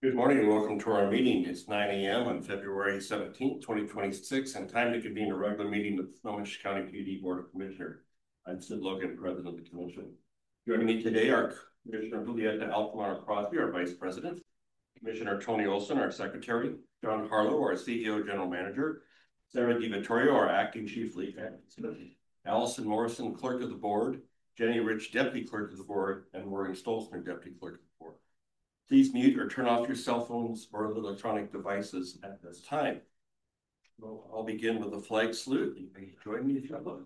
Good morning and welcome to our meeting. It's 9 a.m. on February 17th, 2026, and time to convene a regular meeting of the Snohomish County PD Board of Commissioners. I'm Sid Logan, President of the Commission. Joining me today are Commissioner Julietta Altamar Crosby, our Vice President, Commissioner Tony Olson, our Secretary, John Harlow, our CEO General Manager, Sarah DiVittorio, our Acting Chief Lead, Allison Morrison, Clerk of the Board, Jenny Rich, Deputy Clerk of the Board, and Morgan Stolzner, Deputy Clerk of the Board. Please mute or turn off your cell phones or electronic devices at this time. Well, I'll begin with the flag salute. You may join me if you like.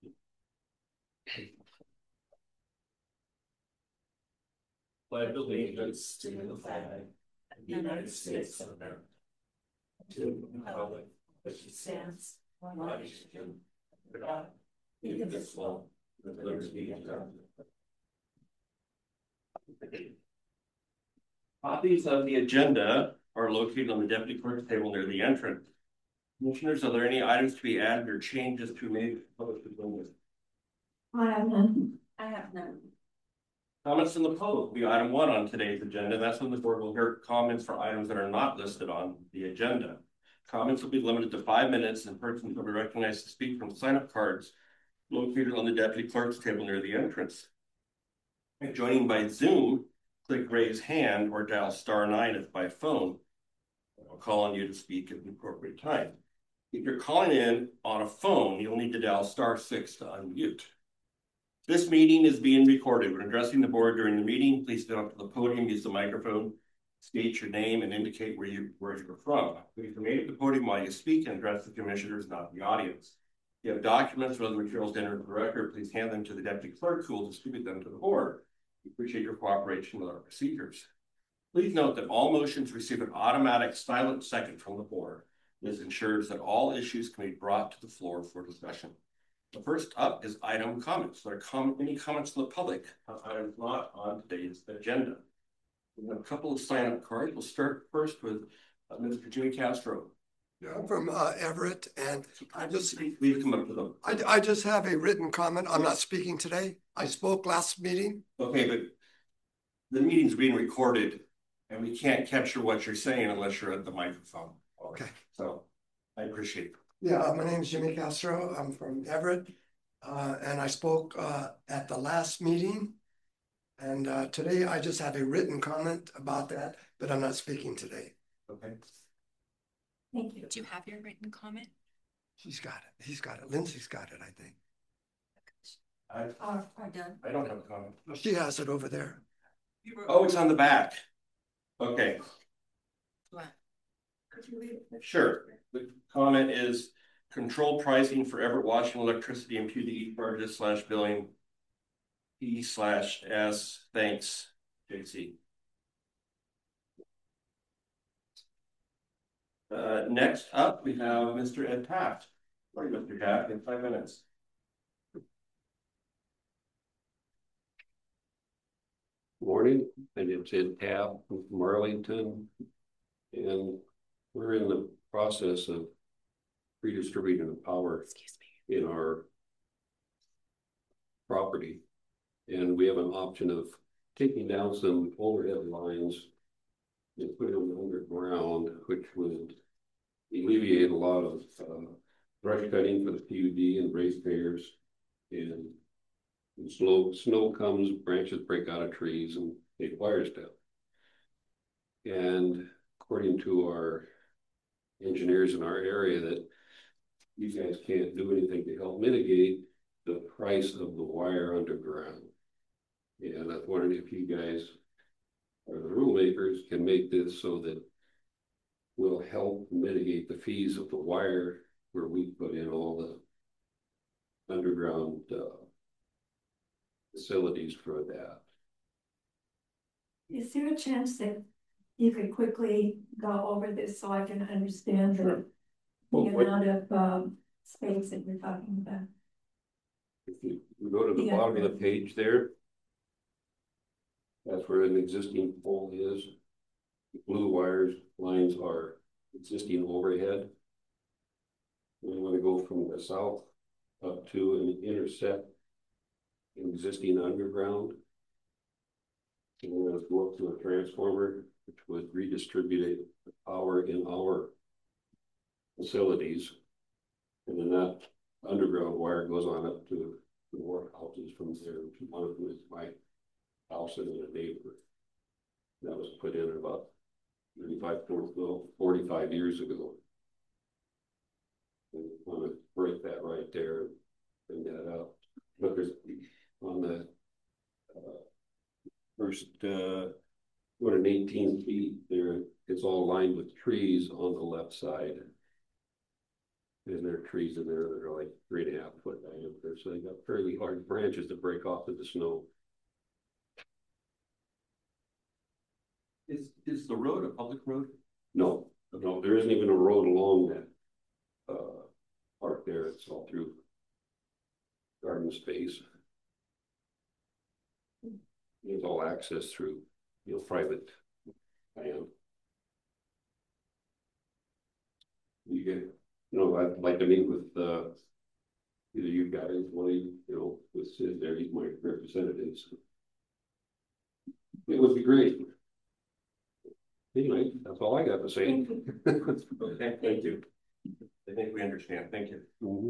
Pledge allegiance to the flag of the United States of America, to the republic which stands one nation under God, indivisible, with liberty and justice. Copies of the agenda are located on the deputy clerk's table near the entrance. Commissioners, are there any items to be added or changes to be made to the public agenda? I have none. I have none. Comments from the public will be item 1 on today's agenda. That's when the board will hear comments for items that are not listed on the agenda. Comments will be limited to 5 minutes, and persons will be recognized to speak from sign-up cards located on the deputy clerk's table near the entrance. And joining by Zoom, click raise hand or dial *9 if by phone. I'll call on you to speak at the appropriate time. If you're calling in on a phone, you'll need to dial *6 to unmute. This meeting is being recorded. When addressing the board during the meeting, please step up to the podium, use the microphone, state your name, and indicate where you're from. Please remain at the podium while you speak and address the commissioners, not the audience. If you have documents or other materials to enter the record, please hand them to the deputy clerk, who will distribute them to the board. We appreciate your cooperation with our procedures. Please note that all motions receive an automatic silent second from the board. This ensures that all issues can be brought to the floor for discussion. The first up is item comments. Are there any comments from the public on items not on today's agenda? We have a couple of sign-up cards. We'll start first with Mr. Jimmy Castro. Yeah, I'm from Everett, and I just Please come up to them. I just have a written comment. I'm not speaking today. I spoke last meeting. Okay, but the meeting's being recorded, and we can't capture what you're saying unless you're at the microphone. Okay. So I appreciate it. Yeah, my name is Jimmy Castro. I'm from Everett, and I spoke at the last meeting. And today I just have a written comment about that, but I'm not speaking today. Okay. Thank you. Do you have your written comment? She's got it. He's got it. Lindsay's got it, I think. I don't have a comment. She has it over there. Oh, it's on the back. Okay. What? Could you read it? Sure. The comment is control pricing for Everett, Washington electricity and PDE charges / billing E/S. Thanks, JC. Next up, we have Mr. Ed Taft. Morning, Mr. Taft, in 5 minutes. Morning, my name's Ed Taft from Arlington, and we're in the process of redistributing the power in our property, and we have an option of taking down some overhead lines and putting them underground, which would alleviate a lot of brush cutting for the PUD and ratepayers. And when snow comes, branches break out of trees and make wires down. And according to our engineers in our area, that you guys can't do anything to help mitigate the price of the wire underground. And I was wondering if you guys, or the rule makers, can make this so that will help mitigate the fees of the wire where we put in all the underground facilities for that. Is there a chance that you could quickly go over this so I can understand the amount of space that you're talking about? If you go to the bottom of the page there, that's where an existing pole is. The blue wires lines are existing overhead. We want to go from the south up to and intersect an existing underground. And we're going to go up to a transformer which would redistribute the power in our facilities. And then that underground wire goes on up to the warehouses from there. One of them is my house and a neighbor. That was put in about 45 years ago. And I want to break that right there and bring that up. But there's on the first 218 feet there, it's all lined with trees on the left side. And there are trees in there that are like 3.5 foot diameter, so they got fairly hard branches to break off of the snow. Is the road a public road? No, no, there isn't even a road along that part there. It's all through garden space. It's all access through, private land. You get, I'd like to meet with either you guys, Willie, with Sid there, he's my representative. So it would be great. Anyway, that's all I got to say. Okay, thank you. I think we understand. Thank you. Mm-hmm.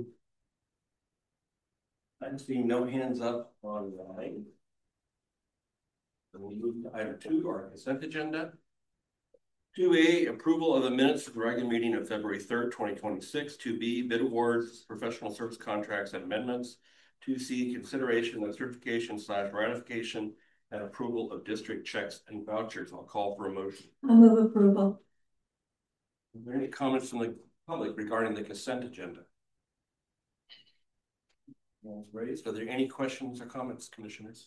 I see no hands up online. We move to item 2, our consent agenda. 2A, approval of the minutes of the regular meeting of February 3rd, 2026. 2B, bid awards, professional service contracts and amendments. 2C, consideration of certification/ratification and approval of district checks and vouchers. I'll call for a motion. I move approval. Are there any comments from the public regarding the consent agenda? Hands raised. Are there any questions or comments, commissioners?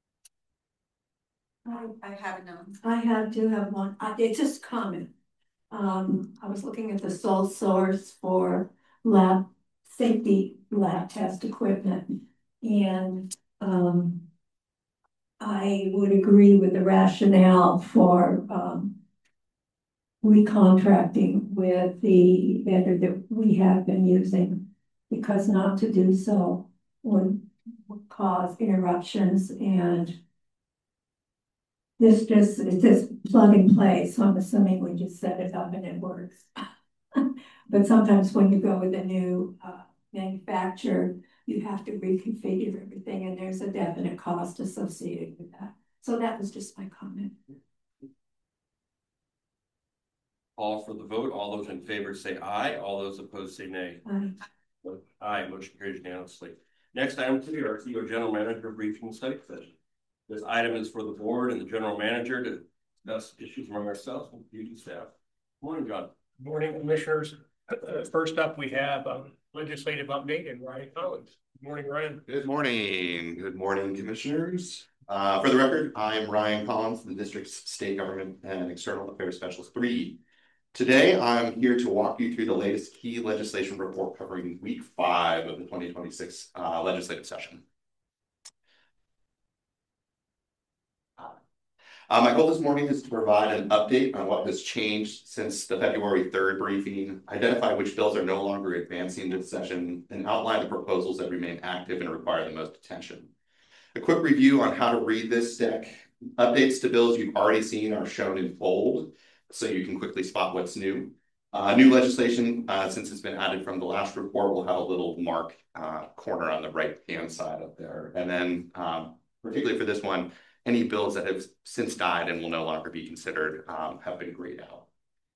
I have none. I do have one. It's just comment. I was looking at the sole source for safety lab test equipment, and I would agree with the rationale for recontracting with the vendor that we have been using, because not to do so would cause interruptions, and it's just plug and play. So I'm assuming we just set it up and it works. But sometimes when you go with a new manufacturer, you have to reconfigure everything, and there's a definite cost associated with that. So that was just my comment. Call for the vote. All those in favor say aye. All those opposed say nay. Aye. Motion carries unanimously. Next item 3, our CEO General Manager briefing study session. This item is for the board and the general manager to discuss issues among ourselves and duty staff. Morning, John. Morning, commissioners. First up, we have legislative update and Ryan Collins. Good morning, Ryan. Good morning. Good morning, commissioners. For the record, I'm Ryan Collins, the district's State Government and External Affairs Specialist 3. Today, I'm here to walk you through the latest key legislation report covering week 5 of the 2026 legislative session. My goal this morning is to provide an update on what has changed since the February 3rd briefing, identify which bills are no longer advancing this session, and outline the proposals that remain active and require the most attention. A quick review on how to read this deck. Updates to bills you've already seen are shown in bold, so you can quickly spot what's new. New legislation, since it's been added from the last report, will have a little mark corner on the right-hand side up there. And then, particularly for this one, any bills that have since died and will no longer be considered have been grayed out.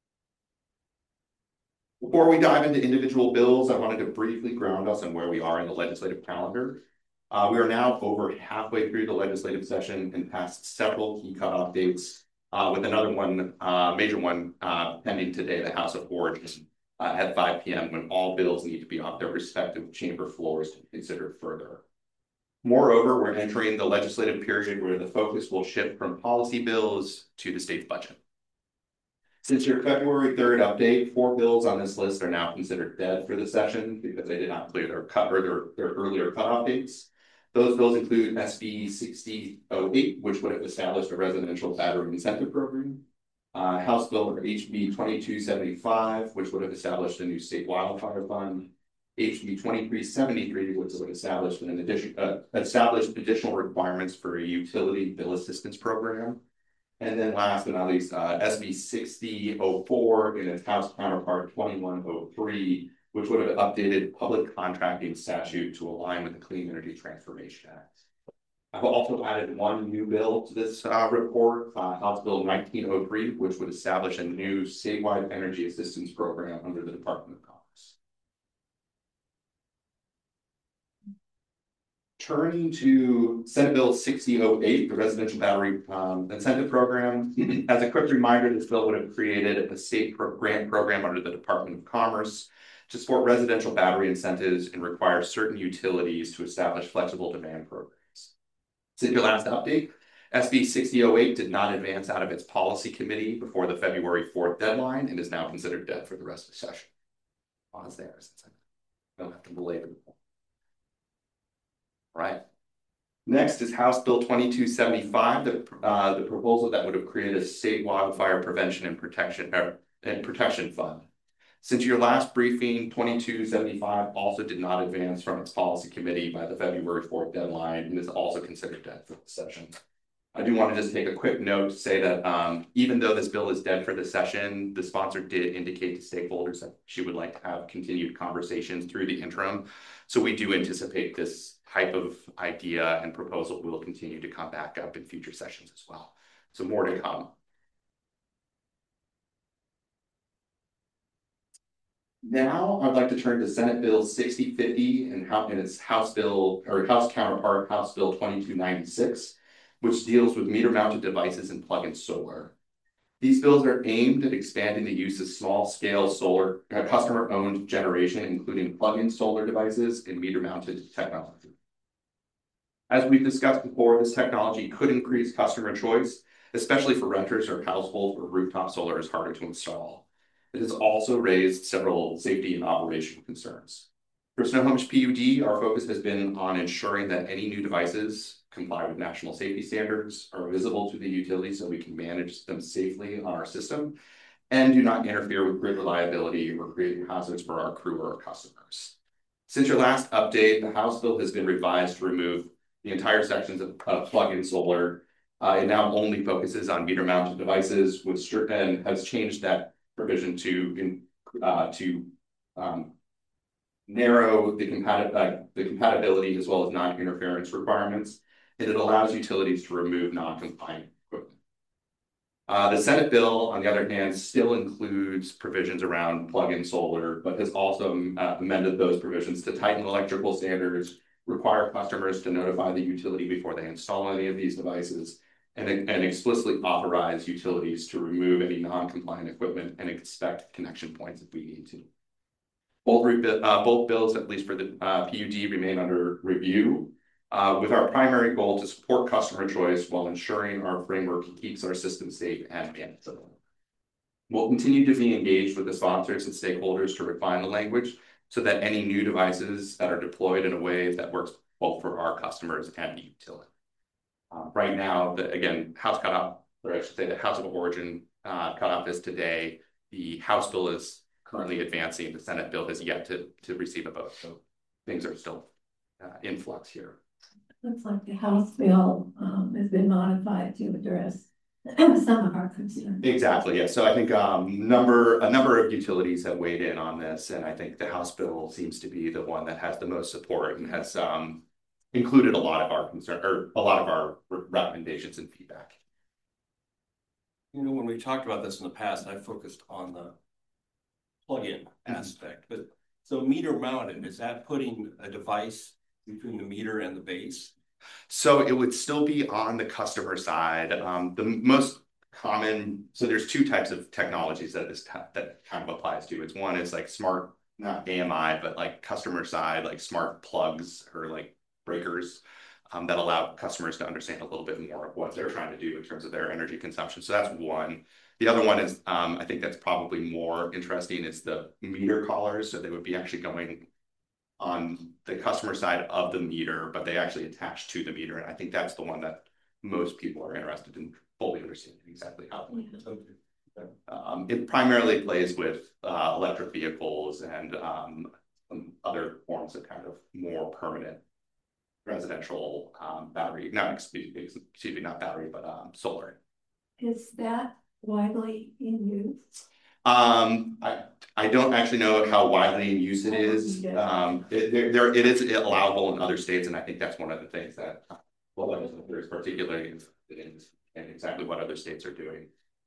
Before we dive into individual bills, I wanted to briefly ground us on where we are in the legislative calendar. We are now over halfway through the legislative session and past several key cutoff dates, with another one, major one, pending today, the House of Origin, at 5 p.m. when all bills need to be off their respective chamber floors to be considered further. Moreover, we're entering the legislative period where the focus will shift from policy bills to the state's budget. Since your February 3rd update, 4 bills on this list are now considered dead for the session because they did not clear their earlier cutoff dates. Those bills include SB 6008, which would have established a residential battery incentive program, House Bill HB 2275, which would have established a new state wildfire fund, HB 2373, which would have established additional requirements for a utility bill assistance program, And then last but not least, SB 6004 in its House counterpart 2103, which would have updated public contracting statute to align with the Clean Energy Transformation Act. I've also added one new bill to this report, House Bill 1903, which would establish a new statewide energy assistance program under the Department of Commerce. Turning to Senate Bill 6008, the Residential Battery Incentive Program. As a quick reminder, this bill would have created a state grant program under the Department of Commerce to support residential battery incentives and require certain utilities to establish flexible demand programs. Since your last update, SB 6008 did not advance out of its policy committee before the February 4th deadline and is now considered dead for the rest of the session. Pause there since I don't have to belabor the point. Right. Next is House Bill 2275, the proposal that would have created a state wildfire prevention and protection fund. Since your last briefing, 2275 also did not advance from its policy committee by the February 4th deadline and is also considered dead for the session. I do want to just take a quick note to say that even though this bill is dead for the session, the sponsor did indicate to stakeholders that she would like to have continued conversations through the interim. So we do anticipate this type of idea and proposal will continue to come back up in future sessions as well. So more to come. Now I'd like to turn to Senate Bill 6050 and its House Bill or House counterpart, House Bill 2296, which deals with meter-mounted devices and plug-in solar. These bills are aimed at expanding the use of small-scale solar customer-owned generation, including plug-in solar devices and meter-mounted technology. As we've discussed before, this technology could increase customer choice, especially for renters or households where rooftop solar is harder to install. It has also raised several safety and operational concerns. For Snohomish PUD, our focus has been on ensuring that any new devices comply with national safety standards, are visible to the utility so we can manage them safely on our system, and do not interfere with grid reliability or create hazards for our crew or our customers. Since your last update, the House bill has been revised to remove the entire sections of plug-in solar. It now only focuses on meter-mounted devices, and has changed that provision to narrow the compatibility as well as non-interference requirements, and it allows utilities to remove non-compliant equipment. The Senate bill, on the other hand, still includes provisions around plug-in solar, but has also amended those provisions to tighten electrical standards, require customers to notify the utility before they install any of these devices, and explicitly authorize utilities to remove any non-compliant equipment and inspect connection points if we need to. Both bills, at least for the PUD, remain under review, with our primary goal to support customer choice while ensuring our framework keeps our system safe and manageable. We'll continue to be engaged with the sponsors and stakeholders to refine the language so that any new devices that are deployed in a way that works both for our customers and the utility. Right now, again, House cutoff, or I should say the House of Origin cutoff is today. The House bill is currently advancing. The Senate bill has yet to receive a vote. So things are still in flux here. Looks like the House bill has been modified to address some of our concerns. Exactly, yeah. So I think a number of utilities have weighed in on this, and I think the House bill seems to be the one that has the most support and has included a lot of our concern or a lot of our recommendations and feedback. You know, when we talked about this in the past, I focused on the plug-in aspect, but so meter mounted, is that putting a device between the meter and the base? So it would still be on the customer side. The most common, so there's two types of technologies that that kind of applies to. It's one is like smart, not AMI, but like customer side, like smart plugs or like breakers that allow customers to understand a little bit more of what they're trying to do in terms of their energy consumption. So that's one. The other one is, I think that's probably more interesting, is the meter collars. So they would be actually going on the customer side of the meter, but they actually attach to the meter. And I think that's the one that most people are interested in fully understanding exactly how it works. It primarily plays with electric vehicles and other forms of kind of more permanent residential battery, not battery, but solar. is that widely in use? I don't actually know how widely in use it is. Yeah. It is allowable in other states, and I think that's one of the things that well, legislators particularly interested in, and exactly what other states are doing.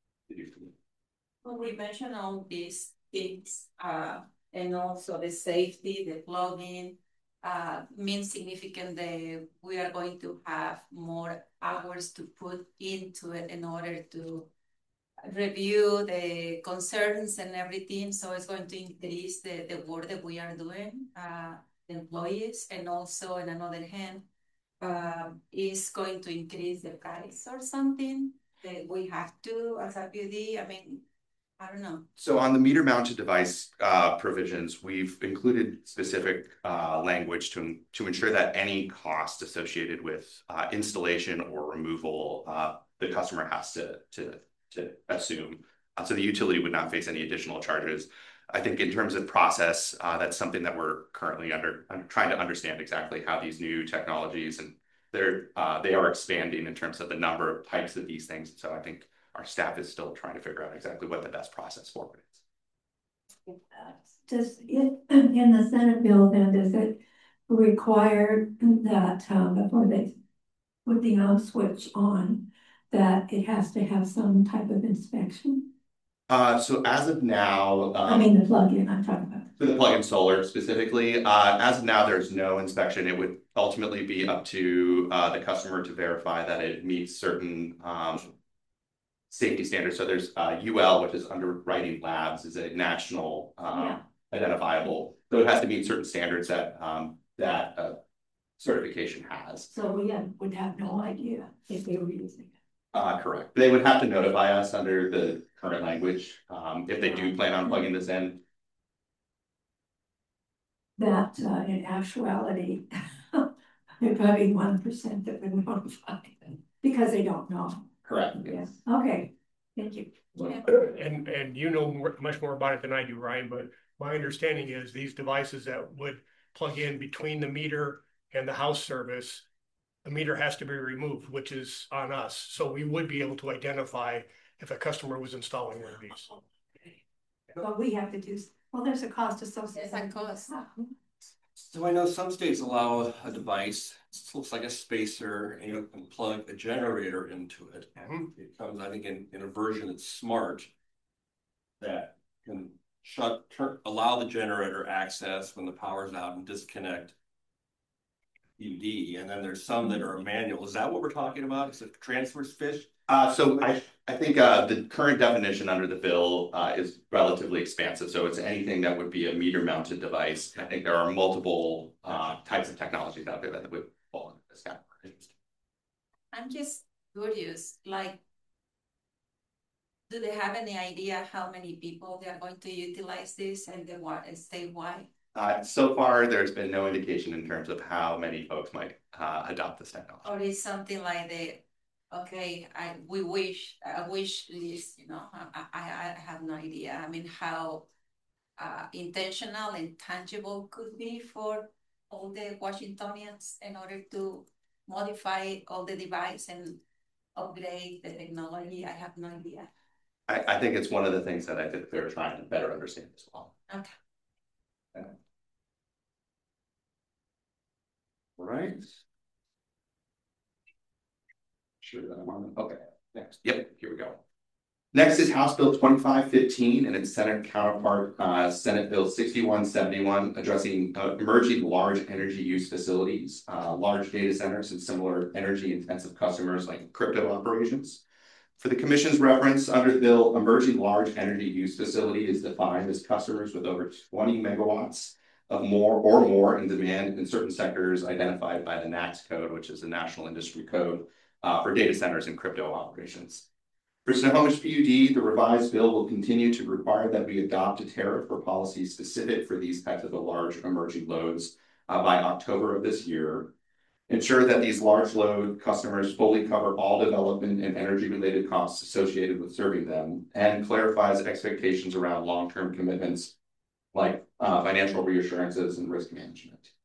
Well, we mentioned all these things, and also the safety, the plugin, means significant that we are going to have more hours to put into it in order to review the concerns and everything. So it's going to increase the work that we are doing, the employees, and also on another hand, is going to increase the price or something that we have to as a PUD. I mean, I don't know. So on the meter mounted device provisions, we've included specific language to ensure that any cost associated with installation or removal the customer has to assume. So the utility would not face any additional charges. I think in terms of process, that's something that we're currently trying to understand exactly how these new technologies and they are expanding in terms of the number of types of these things. So I think our staff is still trying to figure out exactly what the best process for it is. Does it, in the Senate bill then, does it require that before they put the on switch on, that it has to have some type of inspection? So as of now, I mean the plug-in I'm talking about. For the plug-in solar specifically, as of now, there's no inspection. It would ultimately be up to the customer to verify that it meets certain safety standards. So there's UL, which is Underwriting Labs, is a national identifiable. So it has to meet certain standards that certification has. So we would have no idea if they were using it. Correct. They would have to notify us under the current language if they do plan on plugging this in. That in actuality, there'd probably 1% that would notify them because they don't know. Correct. Yes. Okay. Thank you. And you know much more about it than I do, Ryan, but my understanding is these devices that would plug in between the meter and the house service, the meter has to be removed, which is on us. So we would be able to identify if a customer was installing one of these. But we have to do, well, there's a cost associated. There's a cost. So I know some states allow a device, it looks like a spacer, and you can plug a generator into it. It comes, I think, in a version that's smart that can allow the generator access when the power's out and disconnect UD. And then there's some that are manual. Is that what we're talking about? Is it transfer fish? So I think the current definition under the bill is relatively expansive. So it's anything that would be a meter mounted device. I think there are multiple types of technologies out there that would fall into this category. I'm just curious, like, do they have any idea how many people they are going to utilize this and statewide? So far, there's been no indication in terms of how many folks might adopt this technology. Or is something like I wish list, you know, I have no idea. I mean, how intentional and tangible could be for all the Washingtonians in order to modify all the device and upgrade the technology. I have no idea. I think it's one of the things that I think they're trying to better understand as well. Okay. Yeah. All right. Sure that I'm on. Okay. Next. Yep. Here we go. Next is House Bill 2515 and its Senate counterpart, Senate Bill 6171, addressing emerging large energy use facilities, large data centers, and similar energy intensive customers like crypto operations. For the Commission's reference, under the bill, emerging large energy use facility is defined as customers with over 20 megawatts of more in demand in certain sectors identified by the NAICS code, which is the National Industry Code for data centers and crypto operations. For Snohomish PUD, the revised bill will continue to require that we adopt a tariff or policy specific for these types of large emerging loads by October of this year. Ensure that these large load customers fully cover all development and energy related costs associated with serving them, and clarifies expectations around long-term commitments like financial reassurances and risk management.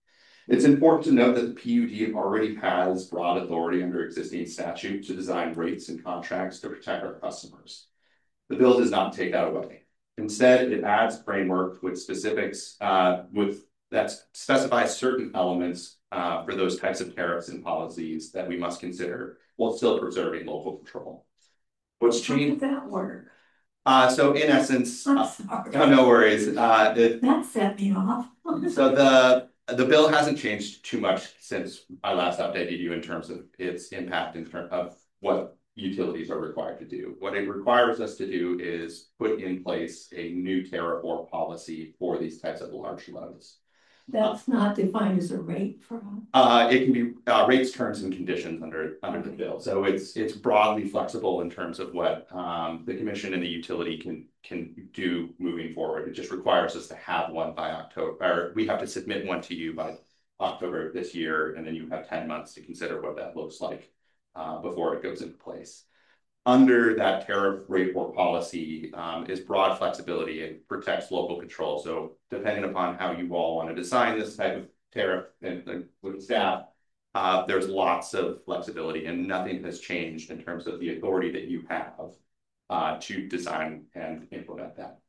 It's important to note that the PUD already has broad authority under existing statute to design rates and contracts to protect our customers. The bill does not take that away. Instead, it adds framework with specifics that specifies certain elements for those types of tariffs and policies that we must consider while still preserving local control. What's How changed? did that work? So in essence, I'm sorry. no worries. That set me off. So the bill hasn't changed too much since I last updated you in terms of its impact in terms of what utilities are required to do. What it requires us to do is put in place a new tariff or policy for these types of large loads. That's not defined as a rate for us. It can be rates, terms, and conditions under the bill. So it's broadly flexible in terms of what the commission and the utility can do moving forward. It just requires us to have one by October, or we have to submit one to you by October of this year, and then you have 10 months to consider what that looks like before it goes into place. Under that tariff rate or policy is broad flexibility and protects local control. So depending upon how you all want to design this type of tariff and with staff, there's lots of flexibility and nothing has changed in terms of the authority that you have to design and implement that.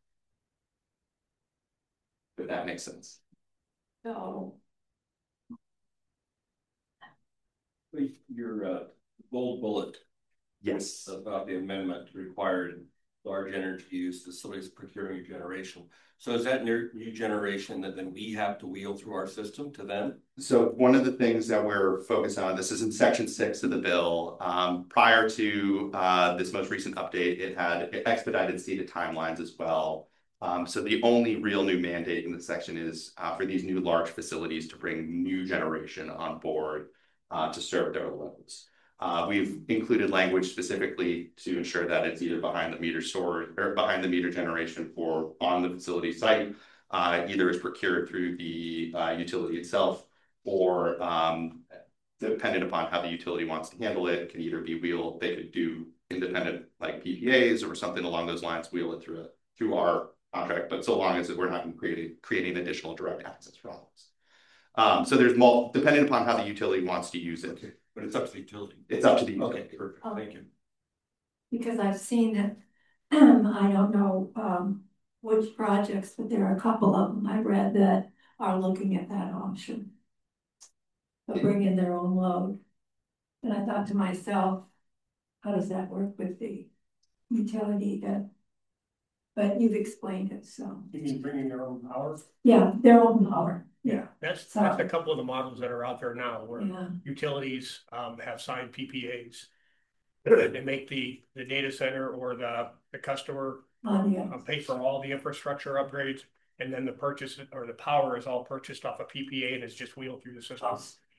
If that makes sense. So Your gold bullet Yes. about the amendment required large energy use facilities procuring generation. So is that new generation that then we have to wheel through our system to them? So one of the things that we're focused on, this is in section 6 of the bill. Prior to this most recent update, it had expedited seated timelines as well. So the only real new mandate in this section is for these new large facilities to bring new generation on board to serve their loads. We've included language specifically to ensure that it's either behind the meter storage or behind the meter generation for on the facility site, either is procured through the utility itself, or dependent upon how the utility wants to handle it, can either be wheeled. They could do independent like PPAs or something along those lines, wheel it through our contract, but so long as we're not creating additional direct access problems. So there's depending upon how the utility wants to use it. But it's up to the utility. It's up to the utility. Okay, perfect. Thank you. because I've seen it, I don't know which projects, but there are a couple of them I read that are looking at that option. They'll bring in their own load. And I thought to myself, how does that work with the utility that, but you've explained it, so. You mean bringing their own power? Yeah, their own power. Yeah, that's a couple of the models that are out there now where Yeah. utilities have signed PPAs. They make the data center or the customer Yeah. pay for all the infrastructure upgrades, and then the purchase or the power is all purchased off a PPA and is just wheeled through the system.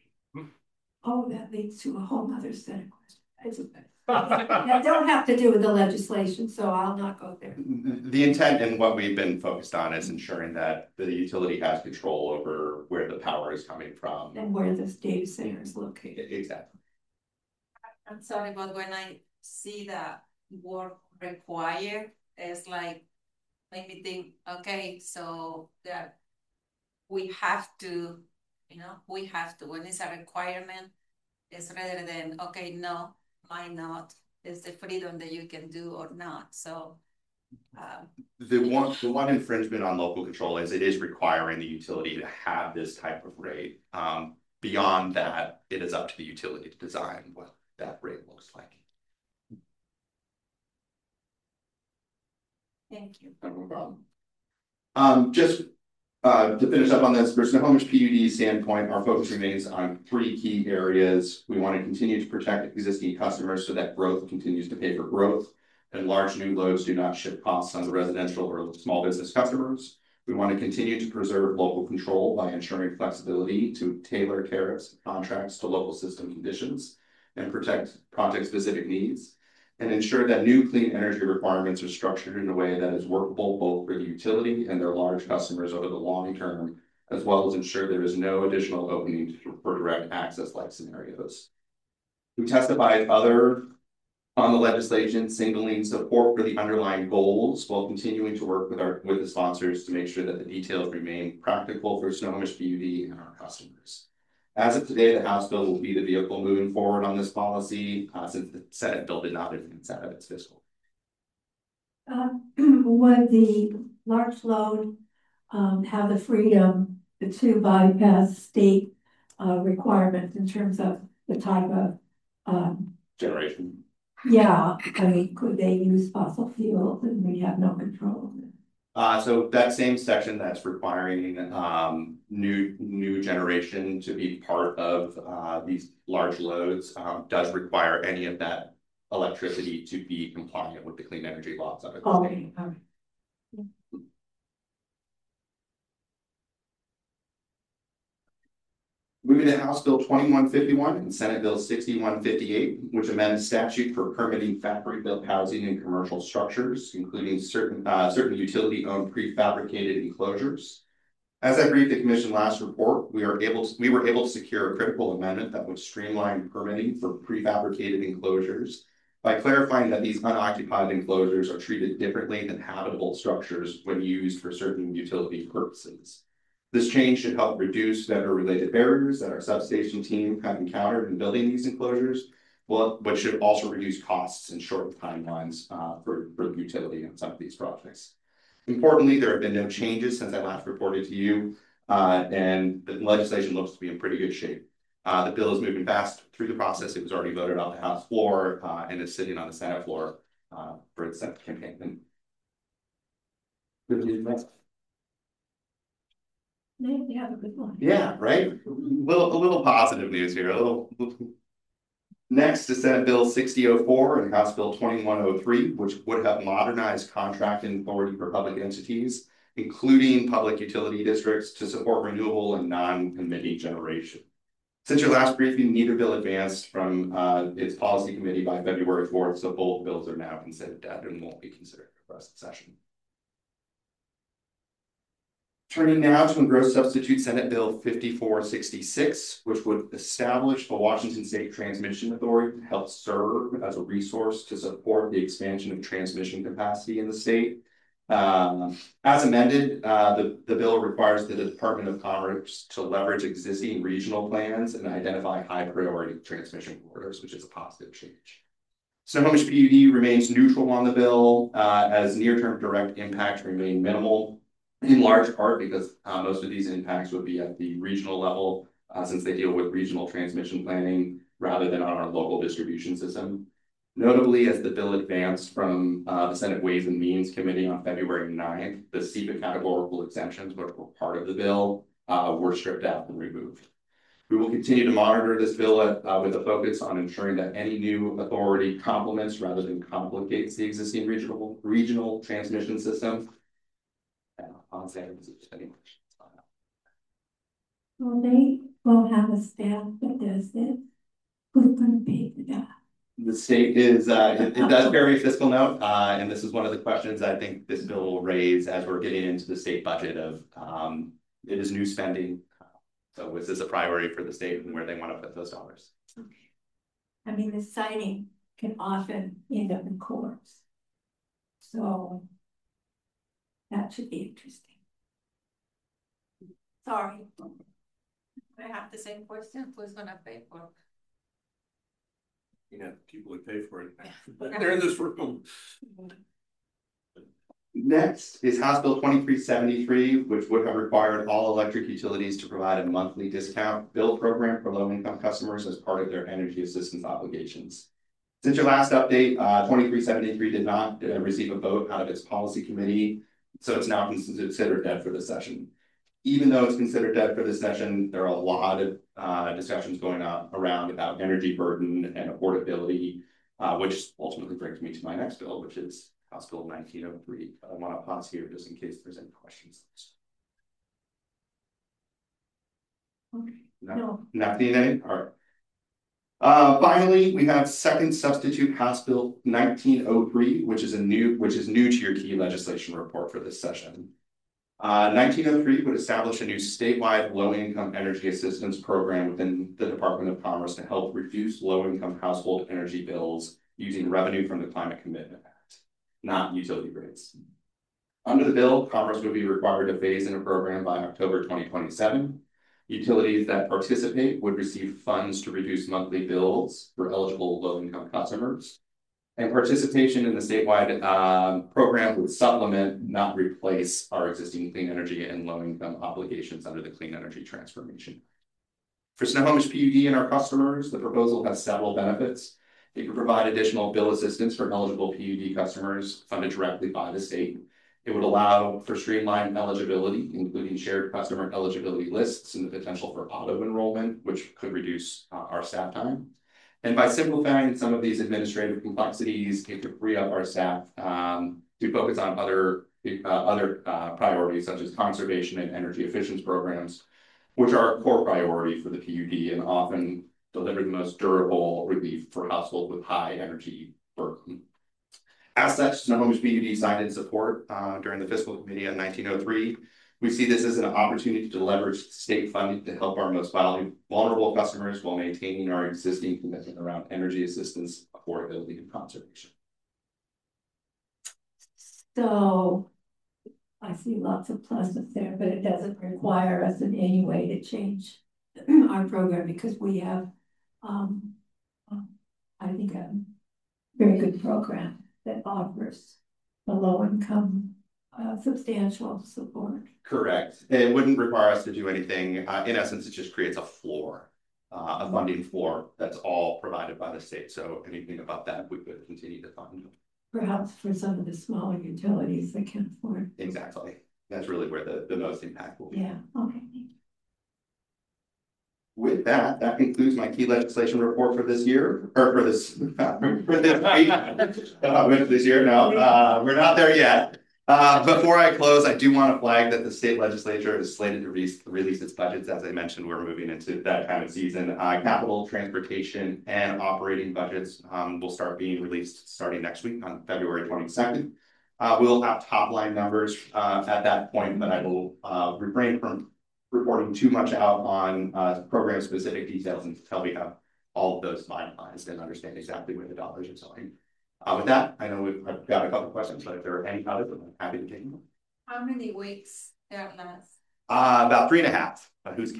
Oh, that leads to a whole nother set of questions. That don't have to do with the legislation, so I'll not go there. The intent and what we've been focused on is ensuring that the utility has control over where the power is coming from. And where this data center is located. Exactly. I'm sorry, but when I see that word require, it's like, make me think, okay, so that we have to, we have to, when it's a requirement, it's rather than, okay, no, might not, it's the freedom that you can do or not, so. The one infringement on local control is it is requiring the utility to have this type of rate. Beyond that, it is up to the utility to design what that rate looks like. Thank you. No problem. Just to finish up on this, for Snohomish PUD standpoint, our focus remains on 3 key areas. We want to continue to protect existing customers so that growth continues to pay for growth, and large new loads do not shift costs on the residential or small business customers. We want to continue to preserve local control by ensuring flexibility to tailor tariffs and contracts to local system conditions and protect project-specific needs, and ensure that new clean energy requirements are structured in a way that is workable both for the utility and their large customers over the long term, as well as ensure there is no additional opening for direct access like scenarios. We testified on the legislation, signaling support for the underlying goals while continuing to work with the sponsors to make sure that the details remain practical for Snohomish PUD and our customers. As of today, the House bill will be the vehicle moving forward on this policy, since the Senate bill did not advance out of its fiscal. Would the large load have the freedom to bypass state requirements in terms of the type of Generation. yeah, I mean, could they use fossil fuels and we have no control of it? So that same section that's requiring new generation to be part of these large loads does require any of that electricity to be compliant with the clean energy laws of it. Okay. Moving to House Bill 2151 and Senate Bill 6158, which amends statute for permitting factory-built housing and commercial structures, including certain utility-owned prefabricated enclosures. As I briefed the Commission last report, we were able to secure a critical amendment that would streamline permitting for prefabricated enclosures by clarifying that these unoccupied enclosures are treated differently than habitable structures when used for certain utility purposes. This change should help reduce vendor-related barriers that our substation team have encountered in building these enclosures, but should also reduce costs and shorten timelines for the utility on some of these projects. Importantly, there have been no changes since I last reported to you, and the legislation looks to be in pretty good shape. The bill is moving fast through the process. It was already voted on the House floor and is sitting on the Senate floor for its Senate campaign. They have a good one. Yeah, right. A little positive news here. Next is Senate Bill 6004 and House Bill 2103, which would have modernized contracting authority for public entities, including public utility districts, to support renewable and non-emitting generation. Since your last briefing, neither bill advanced from its policy committee by February 4th, so both bills are now considered dead and won't be considered for the rest of the session. Turning now to engross substitute Senate Bill 5466, which would establish the Washington State Transmission Authority to help serve as a resource to support the expansion of transmission capacity in the state. As amended, the bill requires the Department of Commerce to leverage existing regional plans and identify high priority transmission corridors, which is a positive change. Snohomish PUD remains neutral on the bill, as near-term direct impacts remain minimal, in large part because most of these impacts would be at the regional level, since they deal with regional transmission planning rather than on our local distribution system. Notably, as the bill advanced from the Senate Ways and Means Committee on February 9th, the SEPA categorical exemptions, which were part of the bill, were stripped out and removed. We will continue to monitor this bill with a focus on ensuring that any new authority complements rather than complicates the existing regional transmission system. Well, they will have a staff that does this. Who's going to pay for that? The state is, it does carry a fiscal note, and this is one of the questions I think this bill will raise as we're getting into the state budget of, it is new spending. So is this a priority for the state and where they want to put those dollars? Okay. I mean, the signing can often end up in courts. So that should be interesting. Sorry. I have the same question. Who's gonna pay for it? Yeah, people would pay for it. They're in this room. Next is House Bill 2373, which would have required all electric utilities to provide a monthly discount bill program for low-income customers as part of their energy assistance obligations. Since your last update, 2373 did not receive a vote out of its policy committee, so it's now considered dead for this session. Even though it's considered dead for this session, there are a lot of discussions going on around about energy burden and affordability, which ultimately brings me to my next bill, which is House Bill 1903. I want to pause here just in case there's any questions. Okay. No. Not seeing any? All right. Finally, we have second substitute House Bill 1903, which is new to your key legislation report for this session. 1903 would establish a new statewide low-income energy assistance program within the Department of Commerce to help reduce low-income household energy bills using revenue from the Climate Commitment Act, not utility rates. Under the bill, Commerce would be required to phase in a program by October 2027. Utilities that participate would receive funds to reduce monthly bills for eligible low-income customers. And participation in the statewide program would supplement, not replace, our existing clean energy and low-income obligations under the Clean Energy Transformation. For Snohomish PUD and our customers, the proposal has several benefits. It could provide additional bill assistance for eligible PUD customers funded directly by the state. It would allow for streamlined eligibility, including shared customer eligibility lists and the potential for auto enrollment, which could reduce our staff time. And by simplifying some of these administrative complexities, it could free up our staff to focus on other priorities such as conservation and energy efficiency programs, which are a core priority for the PUD and often deliver the most durable relief for households with high energy burden. As such, Snohomish PUD signed in support during the fiscal committee in 1903. We see this as an opportunity to leverage state funding to help our most vulnerable customers while maintaining our existing commitment around energy assistance, affordability, and conservation. So I see lots of pluses there, but it doesn't require us in any way to change our program because we have, I think, a very good program that offers the low income substantial support. Correct. It wouldn't require us to do anything. In essence, it just creates a floor, a funding floor that's all provided by the state. So anything about that, we could continue to fund. Perhaps for some of the smaller utilities that can afford. Exactly. That's really where the most impact will be. Yeah, okay. With that, that concludes my key legislation report for this year, or for this week. This year, no, we're not there yet. Before I close, I do want to flag that the state legislature is slated to release its budgets. As I mentioned, we're moving into that kind of season. Capital, transportation, and operating budgets will start being released starting next week on February 22nd. We'll have top line numbers at that point, but I will refrain from reporting too much out on program specific details until we have all of those finalized and understand exactly where the dollars are going. With that, I know I've got a couple of questions, but if there are any others, I'm happy to take them. How many weeks there last? About 3.5, but who's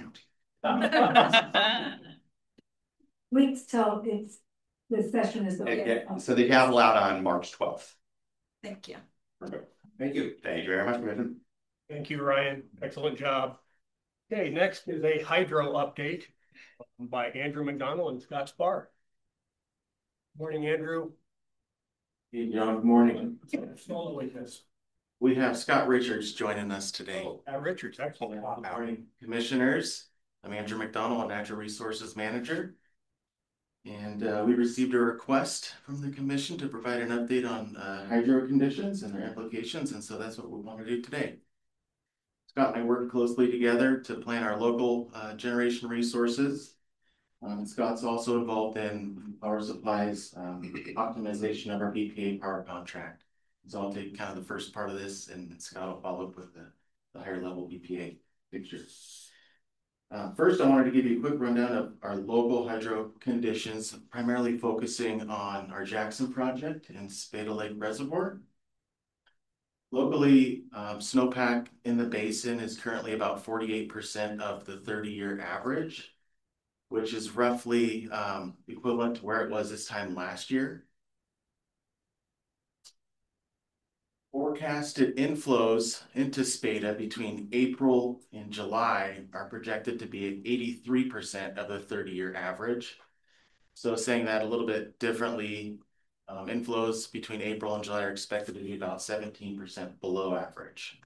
counting? Weeks till the session is over. So they gavel out on March 12th. Thank you. Perfect. Thank you. Thank you very much, Commissioner. Thank you, Ryan. Excellent job. Okay, next is a hydro update by Andrew McDonald and Scott Spar. Morning, Andrew. Hey, John, good morning. With us. We have Scott Richards joining us today. Oh, Richards, excellent. Good morning, commissioners. I'm Andrew McDonald, Natural Resources Manager. And we received a request from the commission to provide an update on hydro conditions and their implications. And so that's what we want to do today. Scott and I work closely together to plan our local generation resources. Scott's also involved in power supplies, optimization of our BPA power contract. So I'll take kind of the first part of this and Scott will follow up with the higher level BPA picture. First, I wanted to give you a quick rundown of our local hydro conditions, primarily focusing on our Jackson project and Spada Lake Reservoir. Locally, snowpack in the basin is currently about 48% of the 30-year average, which is roughly equivalent to where it was this time last year. Forecasted inflows into Spada between April and July are projected to be at 83% of the 30-year average. So saying that a little bit differently, inflows between April and July are expected to be about 17% below average.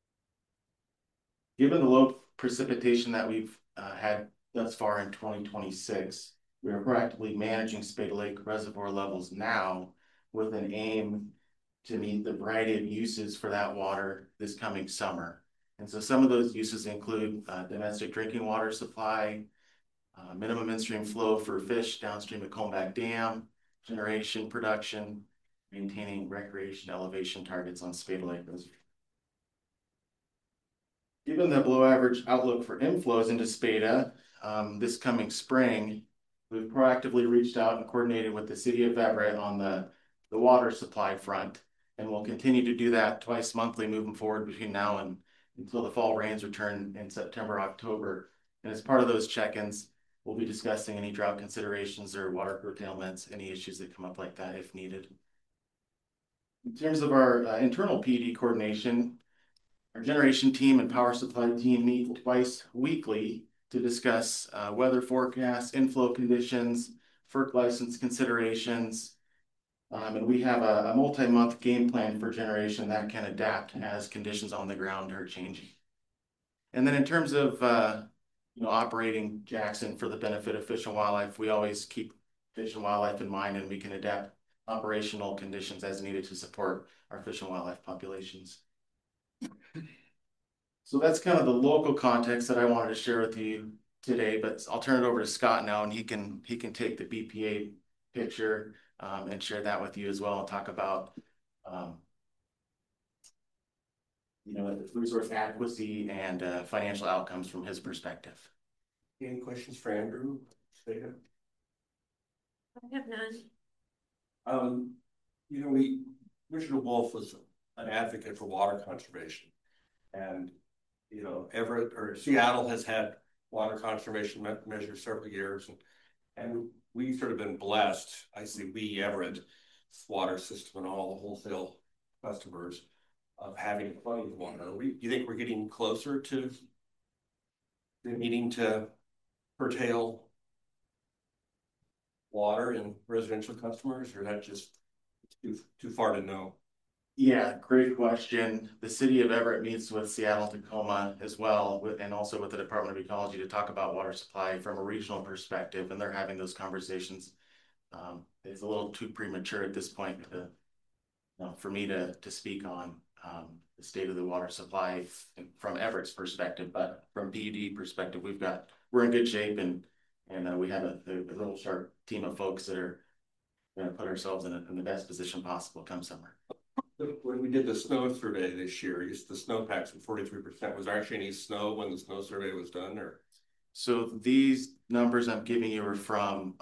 Given the low precipitation that we've had thus far in 2026, we are proactively managing Spada Lake Reservoir levels now with an aim to meet the variety of uses for that water this coming summer. And so some of those uses include domestic drinking water supply, minimum in-stream flow for fish downstream at Colmback Dam, generation production, maintaining recreation elevation targets on Spada Lake Reservoir. Given the below average outlook for inflows into Spada this coming spring, we've proactively reached out and coordinated with the city of Everett on the water supply front. And we'll continue to do that twice monthly moving forward between now and until the fall rains return in September, October And as part of those check-ins, we'll be discussing any drought considerations or water curtailments, any issues that come up like that if needed. In terms of our internal PD coordination, our generation team and power supply team meet twice weekly to discuss weather forecasts, inflow conditions, FERC license considerations. And we have a multi-month game plan for generation that can adapt as conditions on the ground are changing. And then in terms of operating Jackson for the benefit of fish and wildlife, we always keep fish and wildlife in mind, and we can adapt operational conditions as needed to support our fish and wildlife populations. So that's kind of the local context that I wanted to share with you today, but I'll turn it over to Scott now, and he can take the BPA picture and share that with you as well, and talk about resource adequacy and financial outcomes from his perspective. Any questions for Andrew? I have none. Commissioner Wolf was an advocate for water conservation, and Everett or Seattle has had water conservation measures several years, and we've sort of been blessed. I see we Everett water system and all the wholesale customers of having plenty of water. Do you think we're getting closer to needing to curtail water in residential customers, or is that just too far to know? Yeah, great question. The city of Everett meets with Seattle Tacoma as well, and also with the Department of Ecology to talk about water supply from a regional perspective, and they're having those conversations. It's a little too premature at this point for me to speak on the state of the water supply from Everett's perspective, but from PUD perspective, we're in good shape, and we have a real sharp team of folks that are going to put ourselves in the best position possible come summer. When we did the snow survey this year, the snowpacks were 43%. Was there actually any snow when the snow survey was done, or? So these numbers I'm giving you are from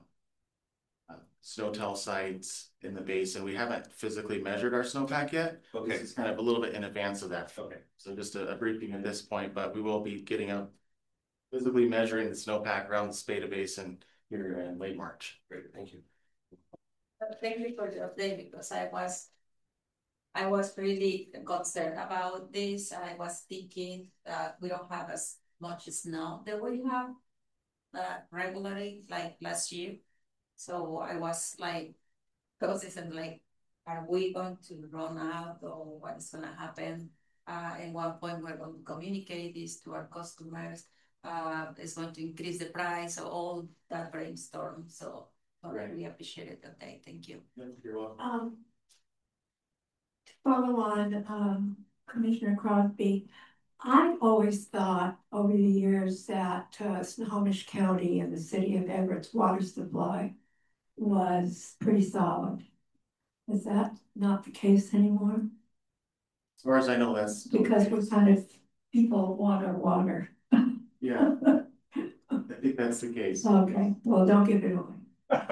SNOTEL sites in the basin. We haven't physically measured our snowpack yet. Okay. This is kind of a little bit in advance of that. Okay. So just a briefing at this point, but we will be getting up physically measuring the snowpack around the Spada Basin here in late March. Great, thank you. Thank you for the update, because I was really concerned about this. I was thinking that we don't have as much snow that we have regularly like last year. So I was like, are we going to run out, or what is going to happen? At one point, we're going to communicate this to our customers. It's going to increase the price, so all that brainstorm. So I really appreciate it today. Thank you. You're welcome. To follow on Commissioner Crosby, I've always thought over the years that Snohomish County and the city of Everett's water supply was pretty solid. Is that not the case anymore? As far as I know, that's because we're kind of people want our water. Yeah, I think that's the case. Okay, well, don't give it away.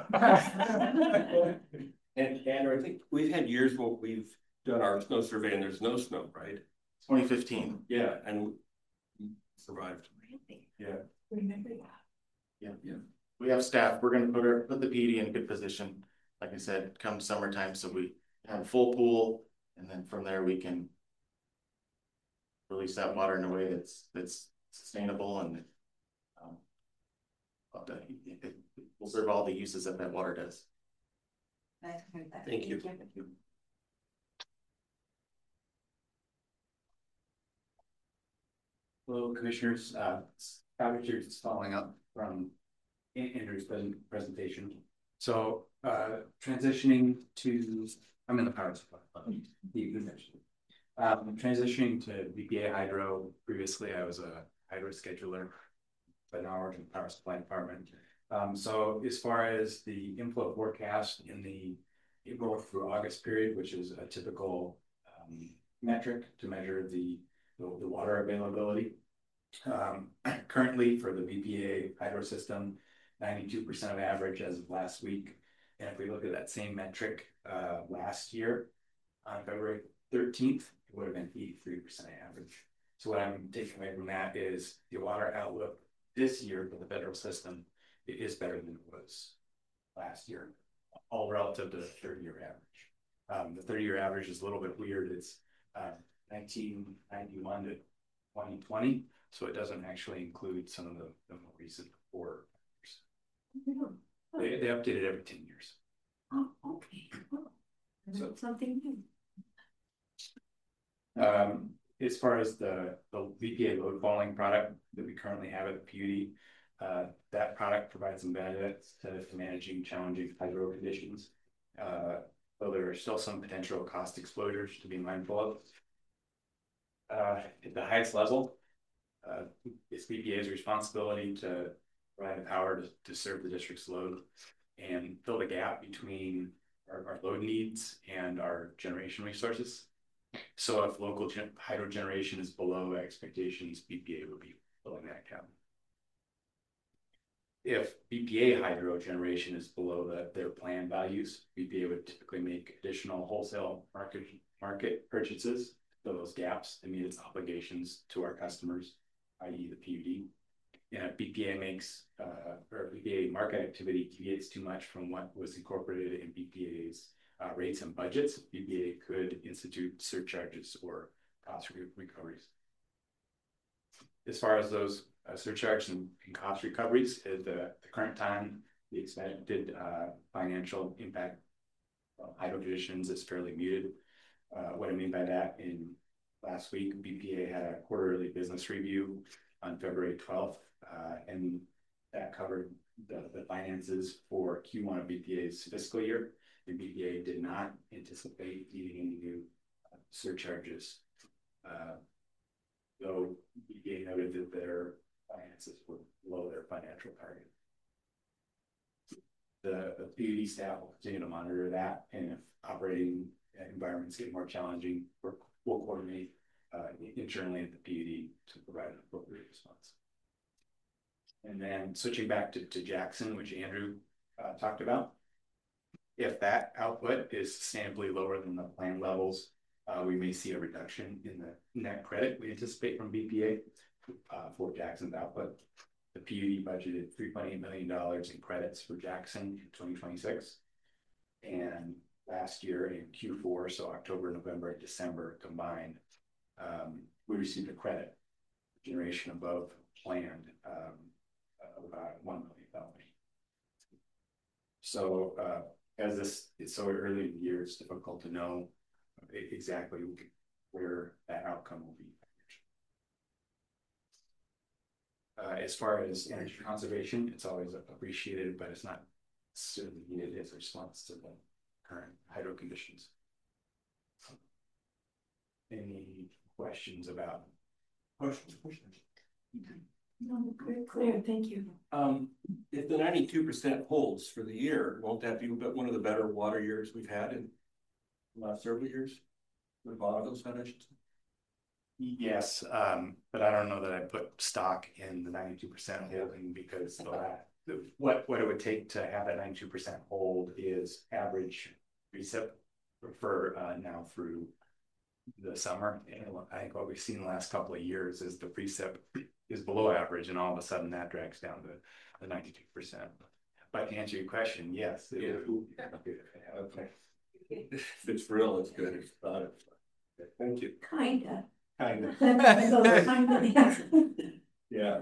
And Andrew, I think we've had years where we've done our snow survey and there's no snow, right? 2015. Yeah, and we survived. Really? Yeah. Remember that. Yeah. We have staff. We're going to put the PD in a good position. Like I said, come summertime, so we have a full pool, and then from there we can release that water in a way that's sustainable, and it will serve all the uses that water does. Thank you. Hello, commissioners. Just following up from Andrew's presentation. So transitioning to, I'm in the power supply. Transitioning to BPA Hydro. Previously, I was a hydro scheduler, but now I work in the power supply department. So as far as the inflow forecast in the April through August period, which is a typical metric to measure the water availability. Currently for the BPA hydro system, 92% of average as of last week. And if we look at that same metric last year, on February 13th, it would have been 83% average. So what I'm taking away from that is the water outlook this year for the federal system is better than it was last year, all relative to the 30-year average. The 30-year average is a little bit weird. It's 1991 to 2020, so it doesn't actually include some of the more recent four years. They update it every 10 years. Oh, okay. So something new. As far as the VPA load following product that we currently have at the PUD, that product provides some benefits to managing challenging hydro conditions. Though there are still some potential cost exposures to be mindful of. At the highest level, it's VPA's responsibility to provide the power to serve the district's load and fill the gap between our load needs and our generation resources. So if local hydro generation is below expectations, BPA would be filling that gap. If BPA hydro generation is below their planned values, BPA would typically make additional wholesale market purchases to fill those gaps and meet its obligations to our customers, i.e. the PUD. And if BPA makes or BPA market activity deviates too much from what was incorporated in BPA's rates and budgets, BPA could institute surcharges or cost recoveries. As far as those surcharges and cost recoveries, at the current time, the expected financial impact of hydro conditions is fairly muted. What I mean by that, in last week, BPA had a quarterly business review on February 12th, and that covered the finances for Q1 of BPA's fiscal year. And BPA did not anticipate needing any new surcharges, though BPA noted that their finances were below their financial target. The PUD staff will continue to monitor that, and if operating environments get more challenging, we'll coordinate internally at the PUD to provide an appropriate response. And then switching back to Jackson, which Andrew talked about, if that output is sustainably lower than the planned levels, we may see a reduction in the net credit we anticipate from BPA for Jackson's output. The PUD budgeted $3.8 million in credits for Jackson in 2026. And last year in Q4, so October, November, and December combined, we received a credit generation above planned of about $1 million. So as this is so early in the year, it's difficult to know exactly where that outcome will be. As far as energy conservation, it's always appreciated, but it's not certainly needed as a response to the current hydro conditions. Any questions about? Questions? No, very clear, thank you. If the 92% holds for the year, won't that be one of the better water years we've had in the last several years? With a lot of those foundations? Yes, but I don't know that I put stock in the 92% holding, because what it would take to have that 92% hold is average recip for now through the summer. And I think what we've seen the last couple of years is the precip is below average, and all of a sudden that drags down to the 92%. But to answer your question, yes. Yeah. Okay. If it's real, it's good. It's not. Thank you. Kinda. Kinda. Yeah.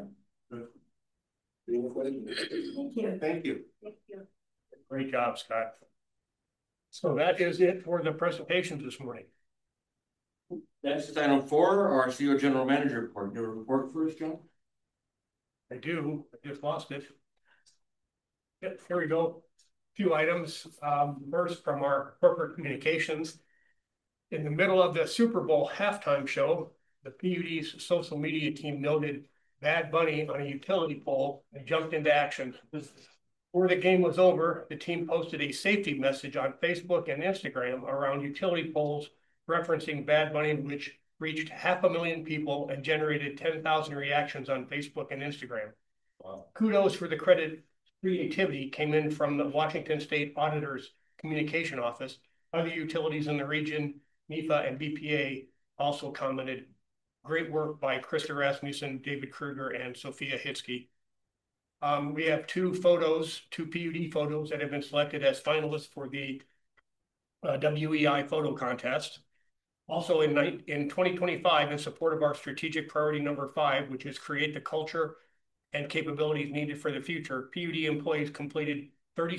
Thank you. Thank you. Thank you. Great job, Scott. So that is it for the presentations this morning. Next is item 4, our CEO General Manager report. Do a report for us, John? I do. I just lost it. Yep, here we go. A few items. First, from our corporate communications. In the middle of the Super Bowl halftime show, the PUD's social media team noted Bad Bunny on a utility pole and jumped into action. Before the game was over, the team posted a safety message on Facebook and Instagram around utility poles referencing Bad Bunny, which reached 500,000 people and generated 10,000 reactions on Facebook and Instagram. Wow. Kudos for the creativity came in from the Washington State Auditor's Communication Office. Other utilities in the region, NEPA and BPA, also commented. Great work by Krista Rasmussen, David Kruger, and Sophia Hitsky. We have two PUD photos that have been selected as finalists for the WEI photo contest. Also in 2025, in support of our strategic priority number 5, which is create the culture and capabilities needed for the future, PUD employees completed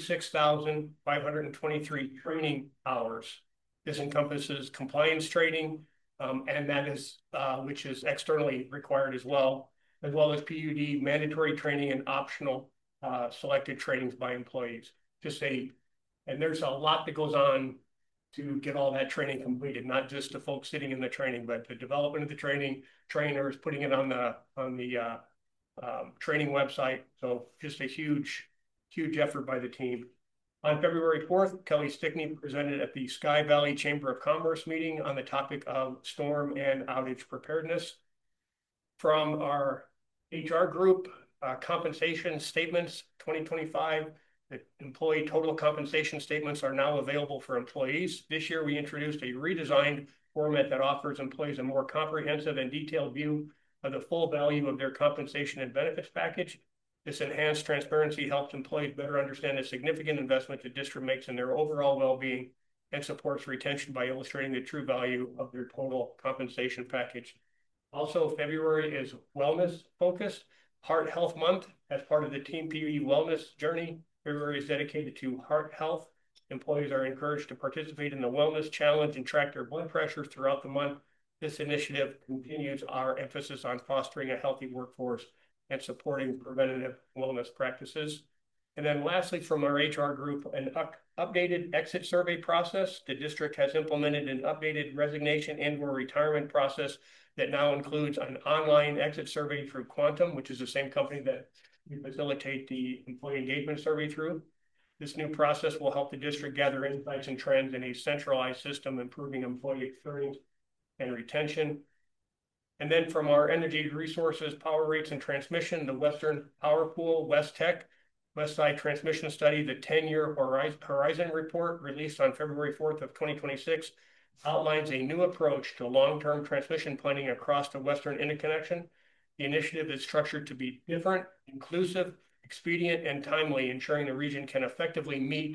36,523 training hours. This encompasses compliance training, and that is which is externally required as well as PUD mandatory training and optional selected trainings by employees. And there's a lot that goes on to get all that training completed, not just the folks sitting in the training, but the development of the training, trainers, putting it on the training website. So just a huge effort by the team. On February 4th, Kelly Stickney presented at the Sky Valley Chamber of Commerce meeting on the topic of storm and outage preparedness. From our HR group, compensation statements 2025, the employee total compensation statements are now available for employees. This year, we introduced a redesigned format that offers employees a more comprehensive and detailed view of the full value of their compensation and benefits package. This enhanced transparency helps employees better understand the significant investment the district makes in their overall well-being and supports retention by illustrating the true value of their total compensation package. Also, February is wellness focused. Heart Health Month as part of the Team PUD wellness journey. February is dedicated to heart health. Employees are encouraged to participate in the wellness challenge and track their blood pressure throughout the month. This initiative continues our emphasis on fostering a healthy workforce and supporting preventative wellness practices. And then lastly, from our HR group, an updated exit survey process. The district has implemented an updated resignation and/or retirement process that now includes an online exit survey through Quantum, which is the same company that we facilitate the employee engagement survey through. This new process will help the district gather insights and trends in a centralized system, improving employee experience and retention. And then from our energy resources, power rates and transmission, the Western Power Pool, West Tech, Westside Transmission Study, the 10-year Horizon Report released on February 4th of 2026 outlines a new approach to long-term transmission planning across the Western interconnection. The initiative is structured to be different, inclusive, expedient, and timely, ensuring the region can effectively meet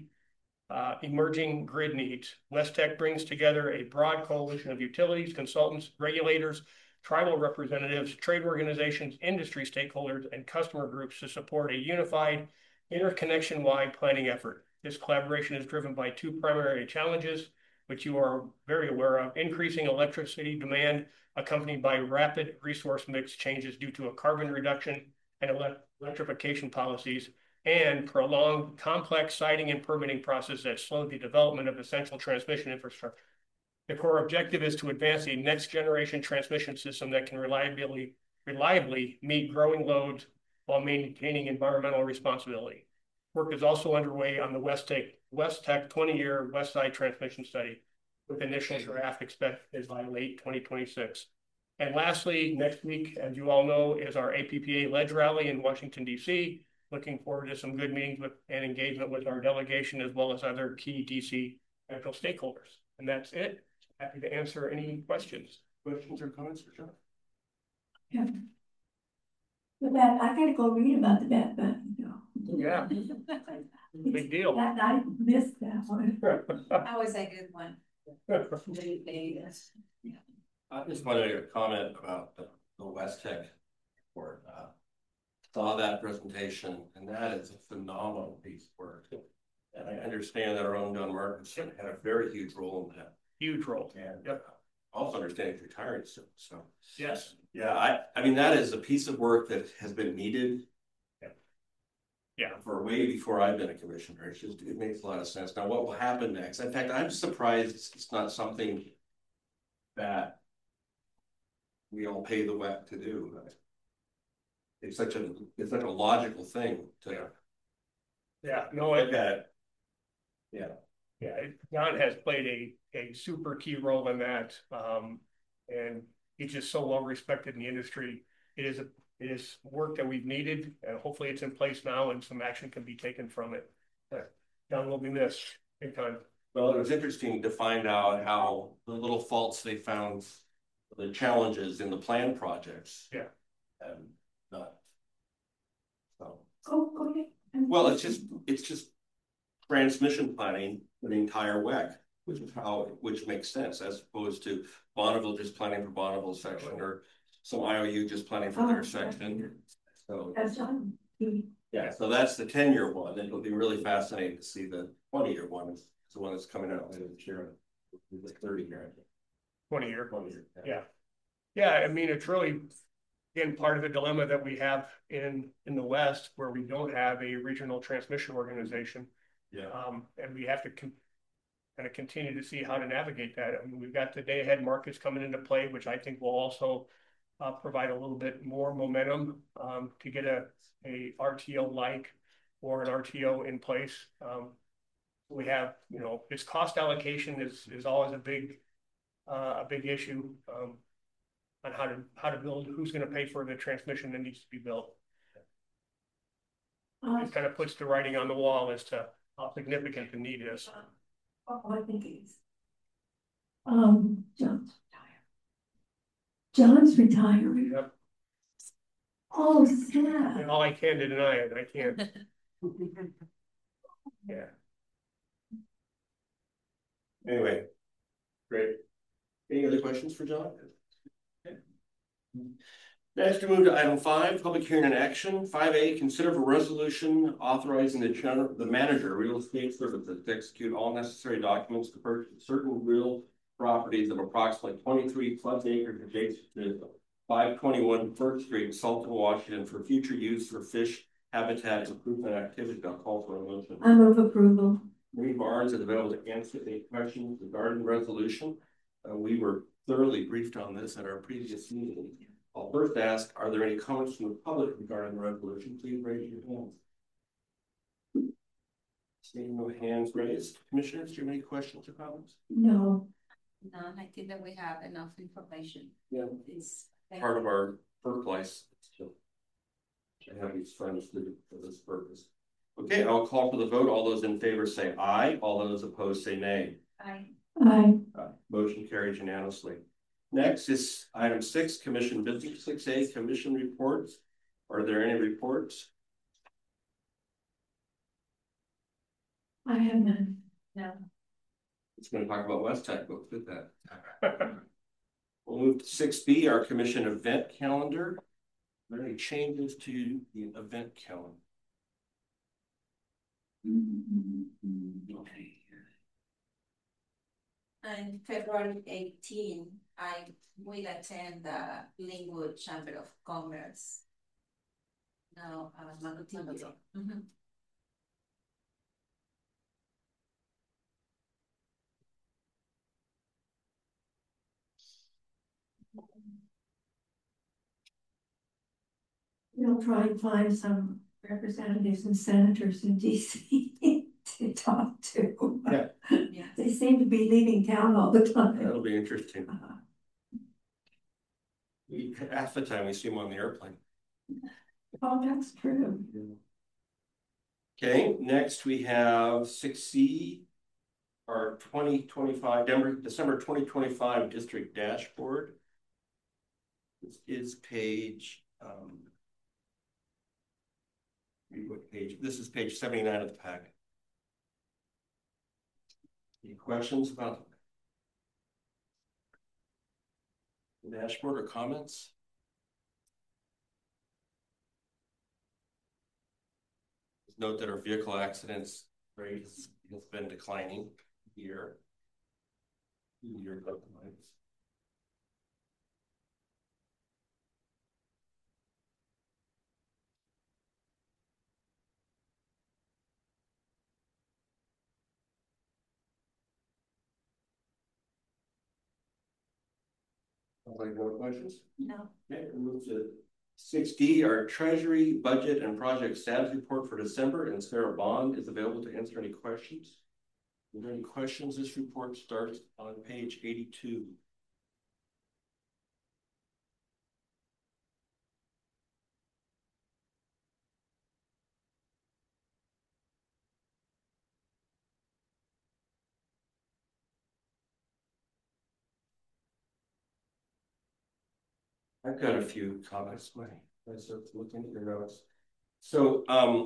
emerging grid needs. West Tech brings together a broad coalition of utilities, consultants, regulators, tribal representatives, trade organizations, industry stakeholders, and customer groups to support a unified interconnection-wide planning effort. This collaboration is driven by two primary challenges, which you are very aware of: increasing electricity demand accompanied by rapid resource mix changes due to a carbon reduction and electrification policies, and prolonged complex siting and permitting process that slow the development of essential transmission infrastructure. The core objective is to advance a next generation transmission system that can reliably meet growing loads while maintaining environmental responsibility. Work is also underway on the West Tech 20-year Westside Transmission Study, with initial draft expected by late 2026. And lastly, next week, as you all know, is our APPA Ledge Rally in Washington, D.C. Looking forward to some good meetings and engagement with our delegation, as well as other key D.C. federal stakeholders. And that's it. Happy to answer any questions or comments for John. Yeah. With that, I gotta go read about the Bat Button. Yeah. Big deal. I missed that one. That was a good one. I just wanted to comment about the West Tech report. Saw that presentation, and that is a phenomenal piece of work. And I understand that our own John Martinson had a very huge role in that. Huge role. And also understand he's retiring soon. So yes. Yeah, I mean, that is a piece of work that has been needed. Yeah. For way before I've been a commissioner. It makes a lot of sense. Now, what will happen next? In fact, I'm surprised it's not something that we all pay the WEC to do. It's such a logical thing to look at. John has played a super key role in that, and he's just so well respected in the industry. It is work that we've needed, and hopefully it's in place now, and some action can be taken from it. John will be missed big time. Well, it was interesting to find out how the little faults they found, the challenges in the planned projects. Yeah. And not. So Oh, go ahead. Well, it's just transmission planning for the entire WEC, which makes sense as opposed to Bonneville just planning for Bonneville section or some IOU just planning for their section. So That's John. yeah, so that's the 10-year one. It'll be really fascinating to see the 20-year one. It's the one that's coming out later this year. The 30-year, 20-year. 20-year. Yeah. Yeah, I mean, it's really, again, part of the dilemma that we have in the West where we don't have a regional transmission organization. Yeah. And we have to kind of continue to see how to navigate that. I mean, we've got the day ahead markets coming into play, which I think will also provide a little bit more momentum to get a RTO like or an RTO in place. We have, you know, its cost allocation is always a big issue on how to build, who's going to pay for the transmission that needs to be built. It kind of puts the writing on the wall as to how significant the need is. Oh, I think it is. John's retired. John's retiring. Yep. Oh, sad. And all I can to deny it, I can't. Yeah. Anyway, great. Any other questions for John? Okay. Next, we move to item 5, public hearing and action. 5A, consider a resolution authorizing the manager of real estate services to execute all necessary documents to purchase certain real properties of approximately 23 plus acres adjacent to 521 First Street, Sultan, Washington, for future use for fish habitat improvement activity. I'll call for a motion. I move approval. Marie Barnes is available to answer any questions regarding the resolution. We were thoroughly briefed on this at our previous meeting. I'll first ask, are there any comments from the public regarding the resolution? Please raise your hands. Seeing no hands raised. Commissioners, do you have any questions or comments? No. None, I think that we have enough information. Yeah. It's part of our FERC license to have these funds for this purpose. Okay, I'll call for the vote. All those in favor say aye. All those opposed say nay. Aye. Aye. Motion carries unanimously. Next is item 6, commission business. 6A, commission reports. Are there any reports? I have none. No. It's going to talk about West Tech. We'll fit that. We'll move to 6B, our commission event calendar. Are there any changes to the event calendar? Okay. On February 18, I will attend the Linwood Chamber of Commerce. No, Magotinho. We'll try and find some representatives and senators in DC to talk to. Yeah. Yeah. They seem to be leaving town all the time. That'll be interesting. Half the time we see them on the airplane. Oh, that's true. Okay, next we have 6C, our 2025, December 2025 district dashboard. This is page, what page? This is page 79 of the packet. Any questions about the dashboard or comments? Note that our vehicle accidents rate has been declining year. Like more questions? No. Okay, we move to 6D, our treasury budget and project status report for December, and Sarah Bond is available to answer any questions. Are there any questions? This report starts on page 82. I've got a few comments. I start looking at your notes. So,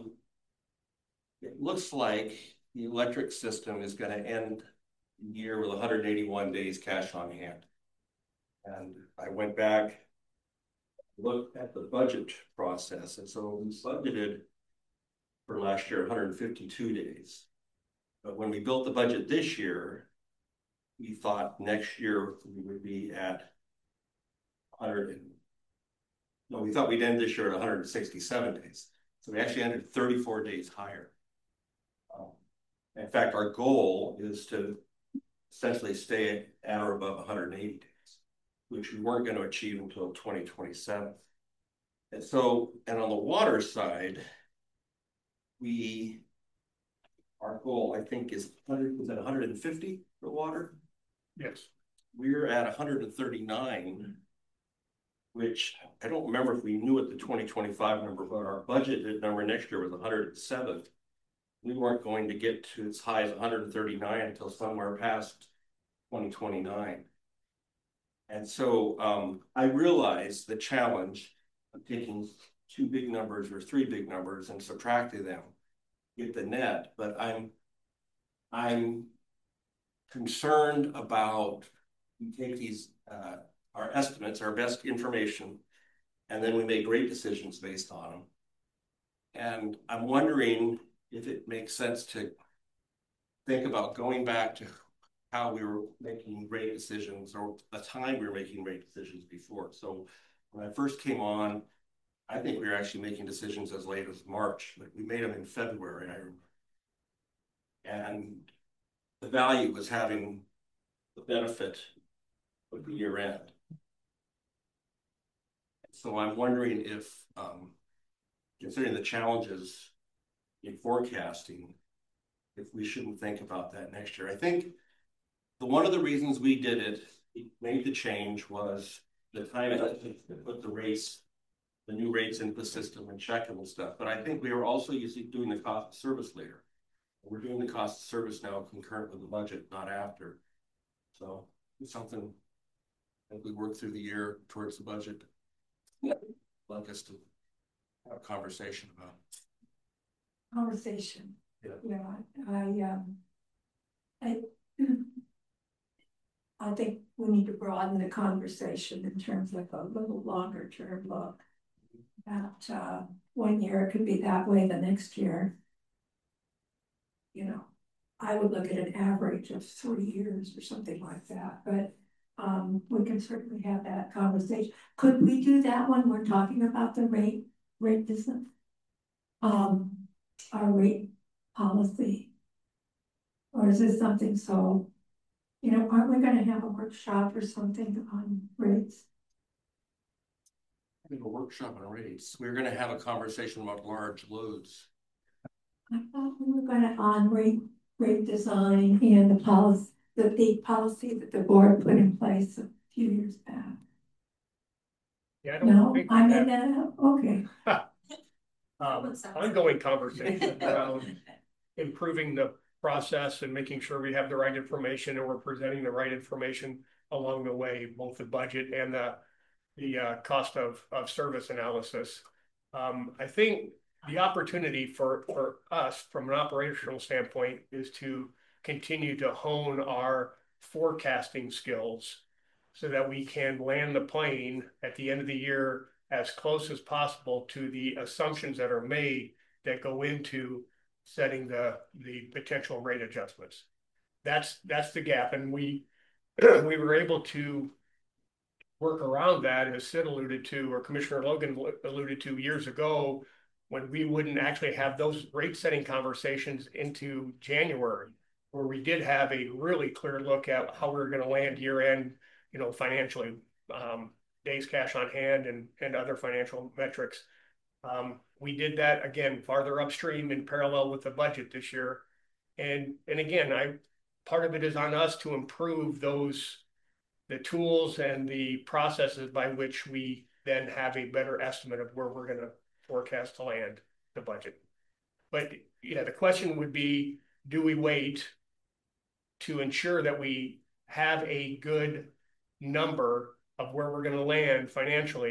it looks like the electric system is gonna end the year with 181 days cash on hand. And I went back, looked at the budget process, and so we budgeted for last year 152 days. But when we built the budget this year, we thought next year we would be at 100. No, we thought we'd end this year at 167 days. So we actually ended 34 days higher. In fact, our goal is to essentially stay at or above 180 days, which we weren't going to achieve until 2027. And so, and on the water side, our goal, I think, is 150 for water? Yes. We're at 139, which I don't remember if we knew at the 2025 number, but our budgeted number next year was 107. We weren't going to get to as high as 139 until somewhere past 2029. And so I realized the challenge of taking two big numbers or three big numbers and subtracting them, get the net, but I'm concerned about we take these our estimates, our best information, and then we make rate decisions based on them. And I'm wondering if it makes sense to think about going back to how we were making rate decisions or the time we were making rate decisions before. So when I first came on, I think we were actually making decisions as late as March, but we made them in February, I remember. And the value was having the benefit of the year end. So I'm wondering if, considering the challenges in forecasting, if we shouldn't think about that next year. I think one of the reasons we did it, made the change, was the time it to put the new rates into the system and check them and stuff. But I think we were also doing the cost of service later. We're doing the cost of service now concurrent with the budget, not after. So it's something that we work through the year towards the budget. I'd like us to have a conversation about. Conversation. Yeah. I think we need to broaden the conversation in terms of a little longer term look. At 1 year, it could be that way the next year. You know, I would look at an average of 3 years or something like that, but we can certainly have that conversation. Could we do that when we're talking about the rate business? Our rate policy? Or is this something so, you know, aren't we gonna have a workshop or something on rates? I think a workshop on rates. We're gonna have a conversation about large loads. I thought we were gonna on rate design and the policy that the board put in place a few years back. Yeah, I don't think I made that up, okay. Ongoing conversation around improving the process and making sure we have the right information and we're presenting the right information along the way, both the budget and the cost of service analysis. I think the opportunity for us from an operational standpoint is to continue to hone our forecasting skills so that we can land the plane at the end of the year as close as possible to the assumptions that are made that go into setting the potential rate adjustments. That's the gap. And we were able to work around that, as Sid alluded to, or Commissioner Logan alluded to years ago, when we wouldn't actually have those rate setting conversations into January, where we did have a really clear look at how we were going to land year end, you know, financially, days cash on hand and other financial metrics. We did that again farther upstream in parallel with the budget this year. And again, part of it is on us to improve the tools and the processes by which we then have a better estimate of where we're going to forecast to land the budget. But yeah, the question would be, do we wait to ensure that we have a good number of where we're going to land financially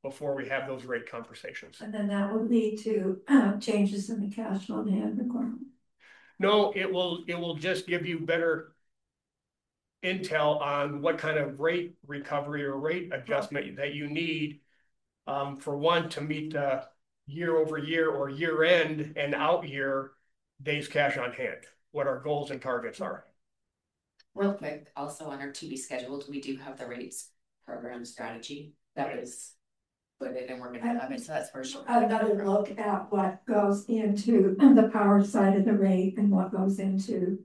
before we have those rate conversations. And then that will lead to changes in the cash on hand requirement. No, it will just give you better intel on what kind of rate recovery or rate adjustment that you need. For one, to meet the year over year or year end and out year days cash on hand, what our goals and targets are. Real quick, also on our to be scheduled, we do have the rates program strategy that was put in, and we're gonna have it, so that's for sure. I've got to look at what goes into the power side of the rate and what goes into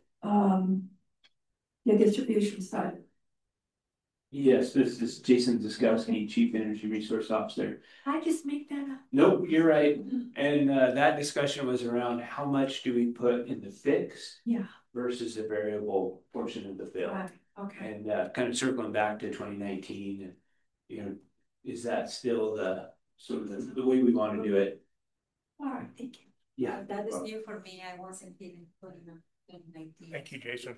the distribution side. Yes, this is Jason Ziskowski, Chief Energy Resource Officer. I just make that up. Nope, you're right. And that discussion was around how much do we put in the fixed versus the variable portion of the bill. Right. Okay. And kind of circling back to 2019, you know, is that still the sort of the way we want to do it? All right, thank you. Yeah. That is new for me. I wasn't even putting up in 19. Thank you, Jason.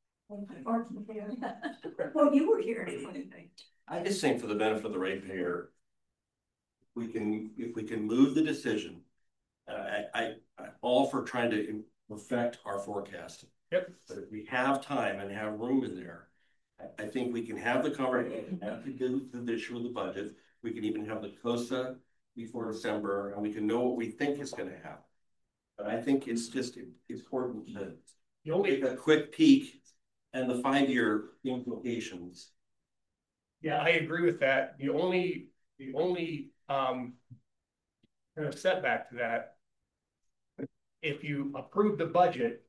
Well, you were here in 2019. I just think for the benefit of the ratepayer, if we can move the decision, I'm all for trying to perfect our forecast. Yep. But if we have time and have room in there, I think we can have the conversation after the issue of the budget. We can even have the COSA before December, and we can know what we think is going to happen. But I think it's just important to take a quick peek and the 5-year implications. Yeah, I agree with that. The only kind of setback to that, if you approve the budget,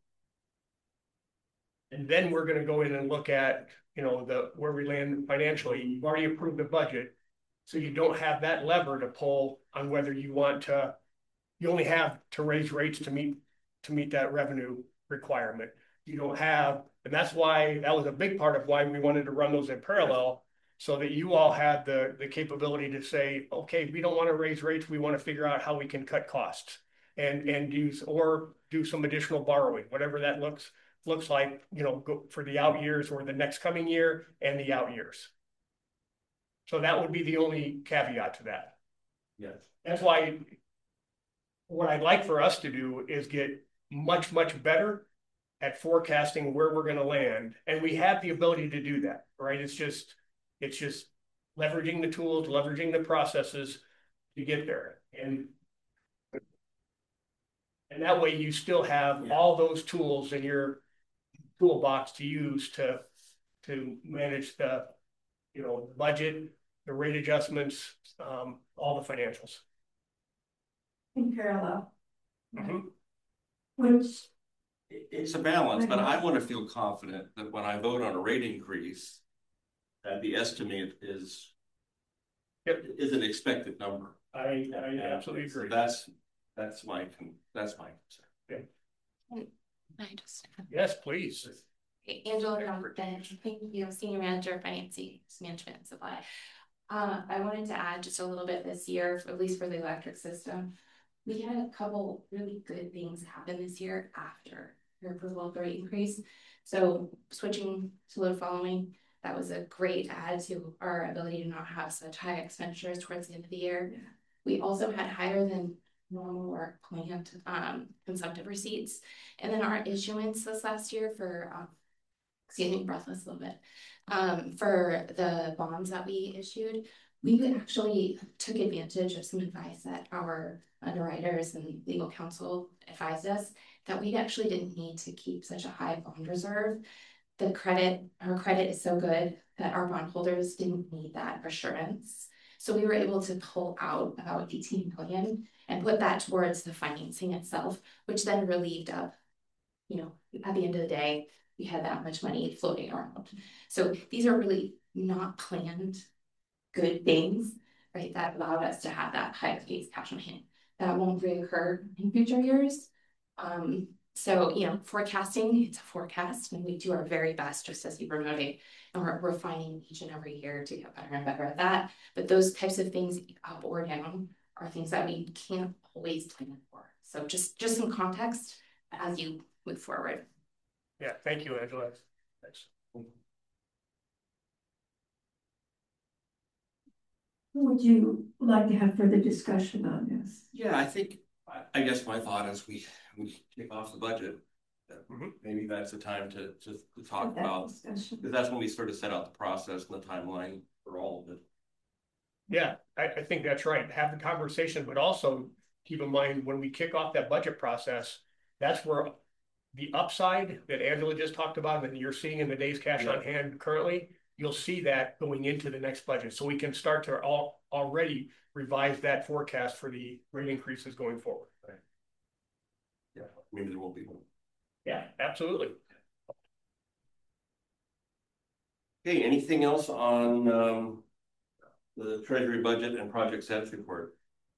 and then we're going to go in and look at, you know, where we land financially. You've already approved the budget, so you don't have that lever to pull on whether you want to. You only have to raise rates to meet that revenue requirement. You don't have, and that's why that was a big part of why we wanted to run those in parallel, so that you all had the capability to say, okay, we don't want to raise rates. We want to figure out how we can cut costs and do some additional borrowing, whatever that looks like, you know, go for the out years or the next coming year and the out years. So that would be the only caveat to that. Yes. That's why what I'd like for us to do is get much better at forecasting where we're going to land. And we have the ability to do that, right? It's just leveraging the tools, leveraging the processes to get there. And that way you still have all those tools in your toolbox to use to manage the, you know, the budget, the rate adjustments, all the financials. In parallel. Mm-hmm. Which it's a balance, but I want to feel confident that when I vote on a rate increase, that the estimate is an expected number. I absolutely agree. So that's my concern. Okay. Can I just? Yes, please. Angela Johnson, thank you, Senior Manager of Finance Management and Supply. I wanted to add just a little bit this year, at least for the electric system. We had a couple really good things happen this year after your approval of the rate increase. So switching to load following, that was a great add to our ability to not have such high expenditures towards the end of the year. Yeah. We also had higher than normal or planned consumptive receipts. And then our issuance this last year for, excuse me, breathless a little bit, for the bonds that we issued, we actually took advantage of some advice that our underwriters and legal counsel advised us that we actually didn't need to keep such a high bond reserve. Our credit is so good that our bondholders didn't need that assurance. So we were able to pull out about 18 million and put that towards the financing itself, which then relieved up, you know, at the end of the day, we had that much money floating around. So these are really not planned good things, right? That allowed us to have that high case cash on hand. That won't reoccur in future years. So, you know, forecasting, it's a forecast, and we do our very best, just as you were noting, and we're refining each and every year to get better and better at that. But those types of things, up or down, are things that we can't always plan for. So just some context as you move forward. Yeah, thank you, Angela. Thanks. Would you like to have further discussion on this? Yeah, I think, I guess my thought is we kick off the budget. Maybe that's the time to talk about, because that's when we sort of set out the process and the timeline for all of it. Yeah, I think that's right. Have the conversation, but also keep in mind when we kick off that budget process, that's where the upside that Angela just talked about and you're seeing in the days cash on hand currently, you'll see that going into the next budget. So we can start to already revise that forecast for the rate increases going forward. Right. Yeah, maybe there will be one. Yeah, absolutely. Okay, anything else on the Treasury budget and project status report?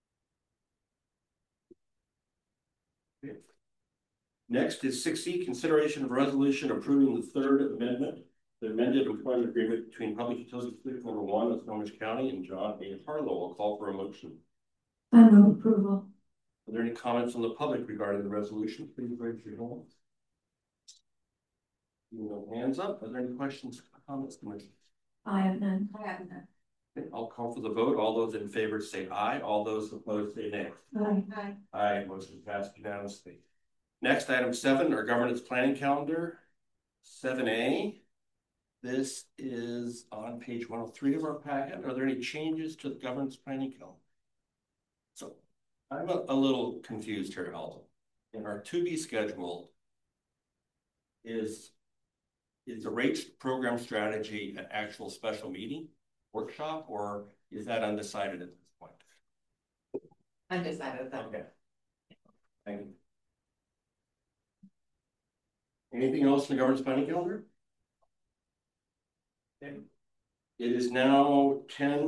Okay. Next is 6C, consideration of resolution approving the third amendment, the amended employment agreement between Public Utilities District Number 1 of Snohomish County and John A. Harlow. Will call for a motion. I move approval. Are there any comments from the public regarding the resolution? Please raise your hand. No hands up. Are there any questions or comments, Commissioner? I have none. I have none. Okay, I'll call for the vote. All those in favor say aye. All those opposed say nay. Aye. Aye, motion passed unanimously. Next, item 7, our governance planning calendar. 7A. This is on page 103 of our packet. Are there any changes to the governance planning calendar? So I'm a little confused here, Aldo. In our to be scheduled, is the rates program strategy an actual special meeting workshop, or is that undecided at this point? Undecided. Okay. Thank you. Anything else in the governance planning calendar? Okay. It is now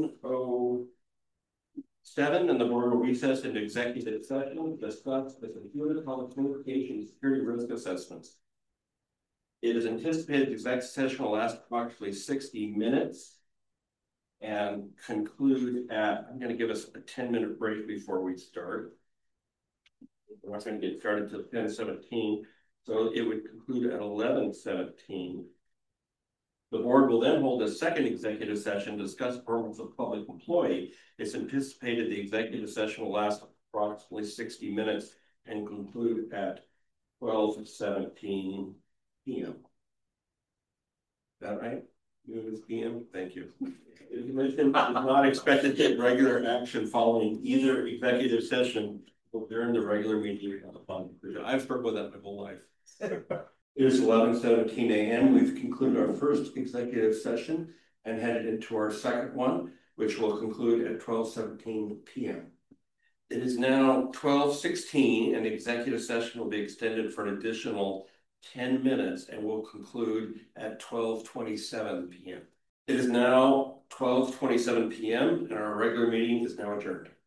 10:07 and the board will recess into executive session to discuss the computer public communication security risk assessments. It is anticipated the executive session will last approximately 60 minutes and conclude at, I'm going to give us a 10-minute break before we start. We're not going to get started until 10:17, so it would conclude at 11:17. The board will then hold a second executive session to discuss performance of public employee. It's anticipated the executive session will last approximately 60 minutes and conclude at 12:17 p.m. Is that right? PM. Thank you. The commission is not expected to take regular action following either executive session during the regular meeting of the fund. I've struggled with that my whole life. It is 11:17 a.m. We've concluded our first executive session and headed into our second one, which will conclude at 12:17 p.m. It is now 12:16 and the executive session will be extended for an additional 10 minutes and will conclude at 12:27 p.m. It is now 12:27 p.m. and our regular meeting is now adjourned.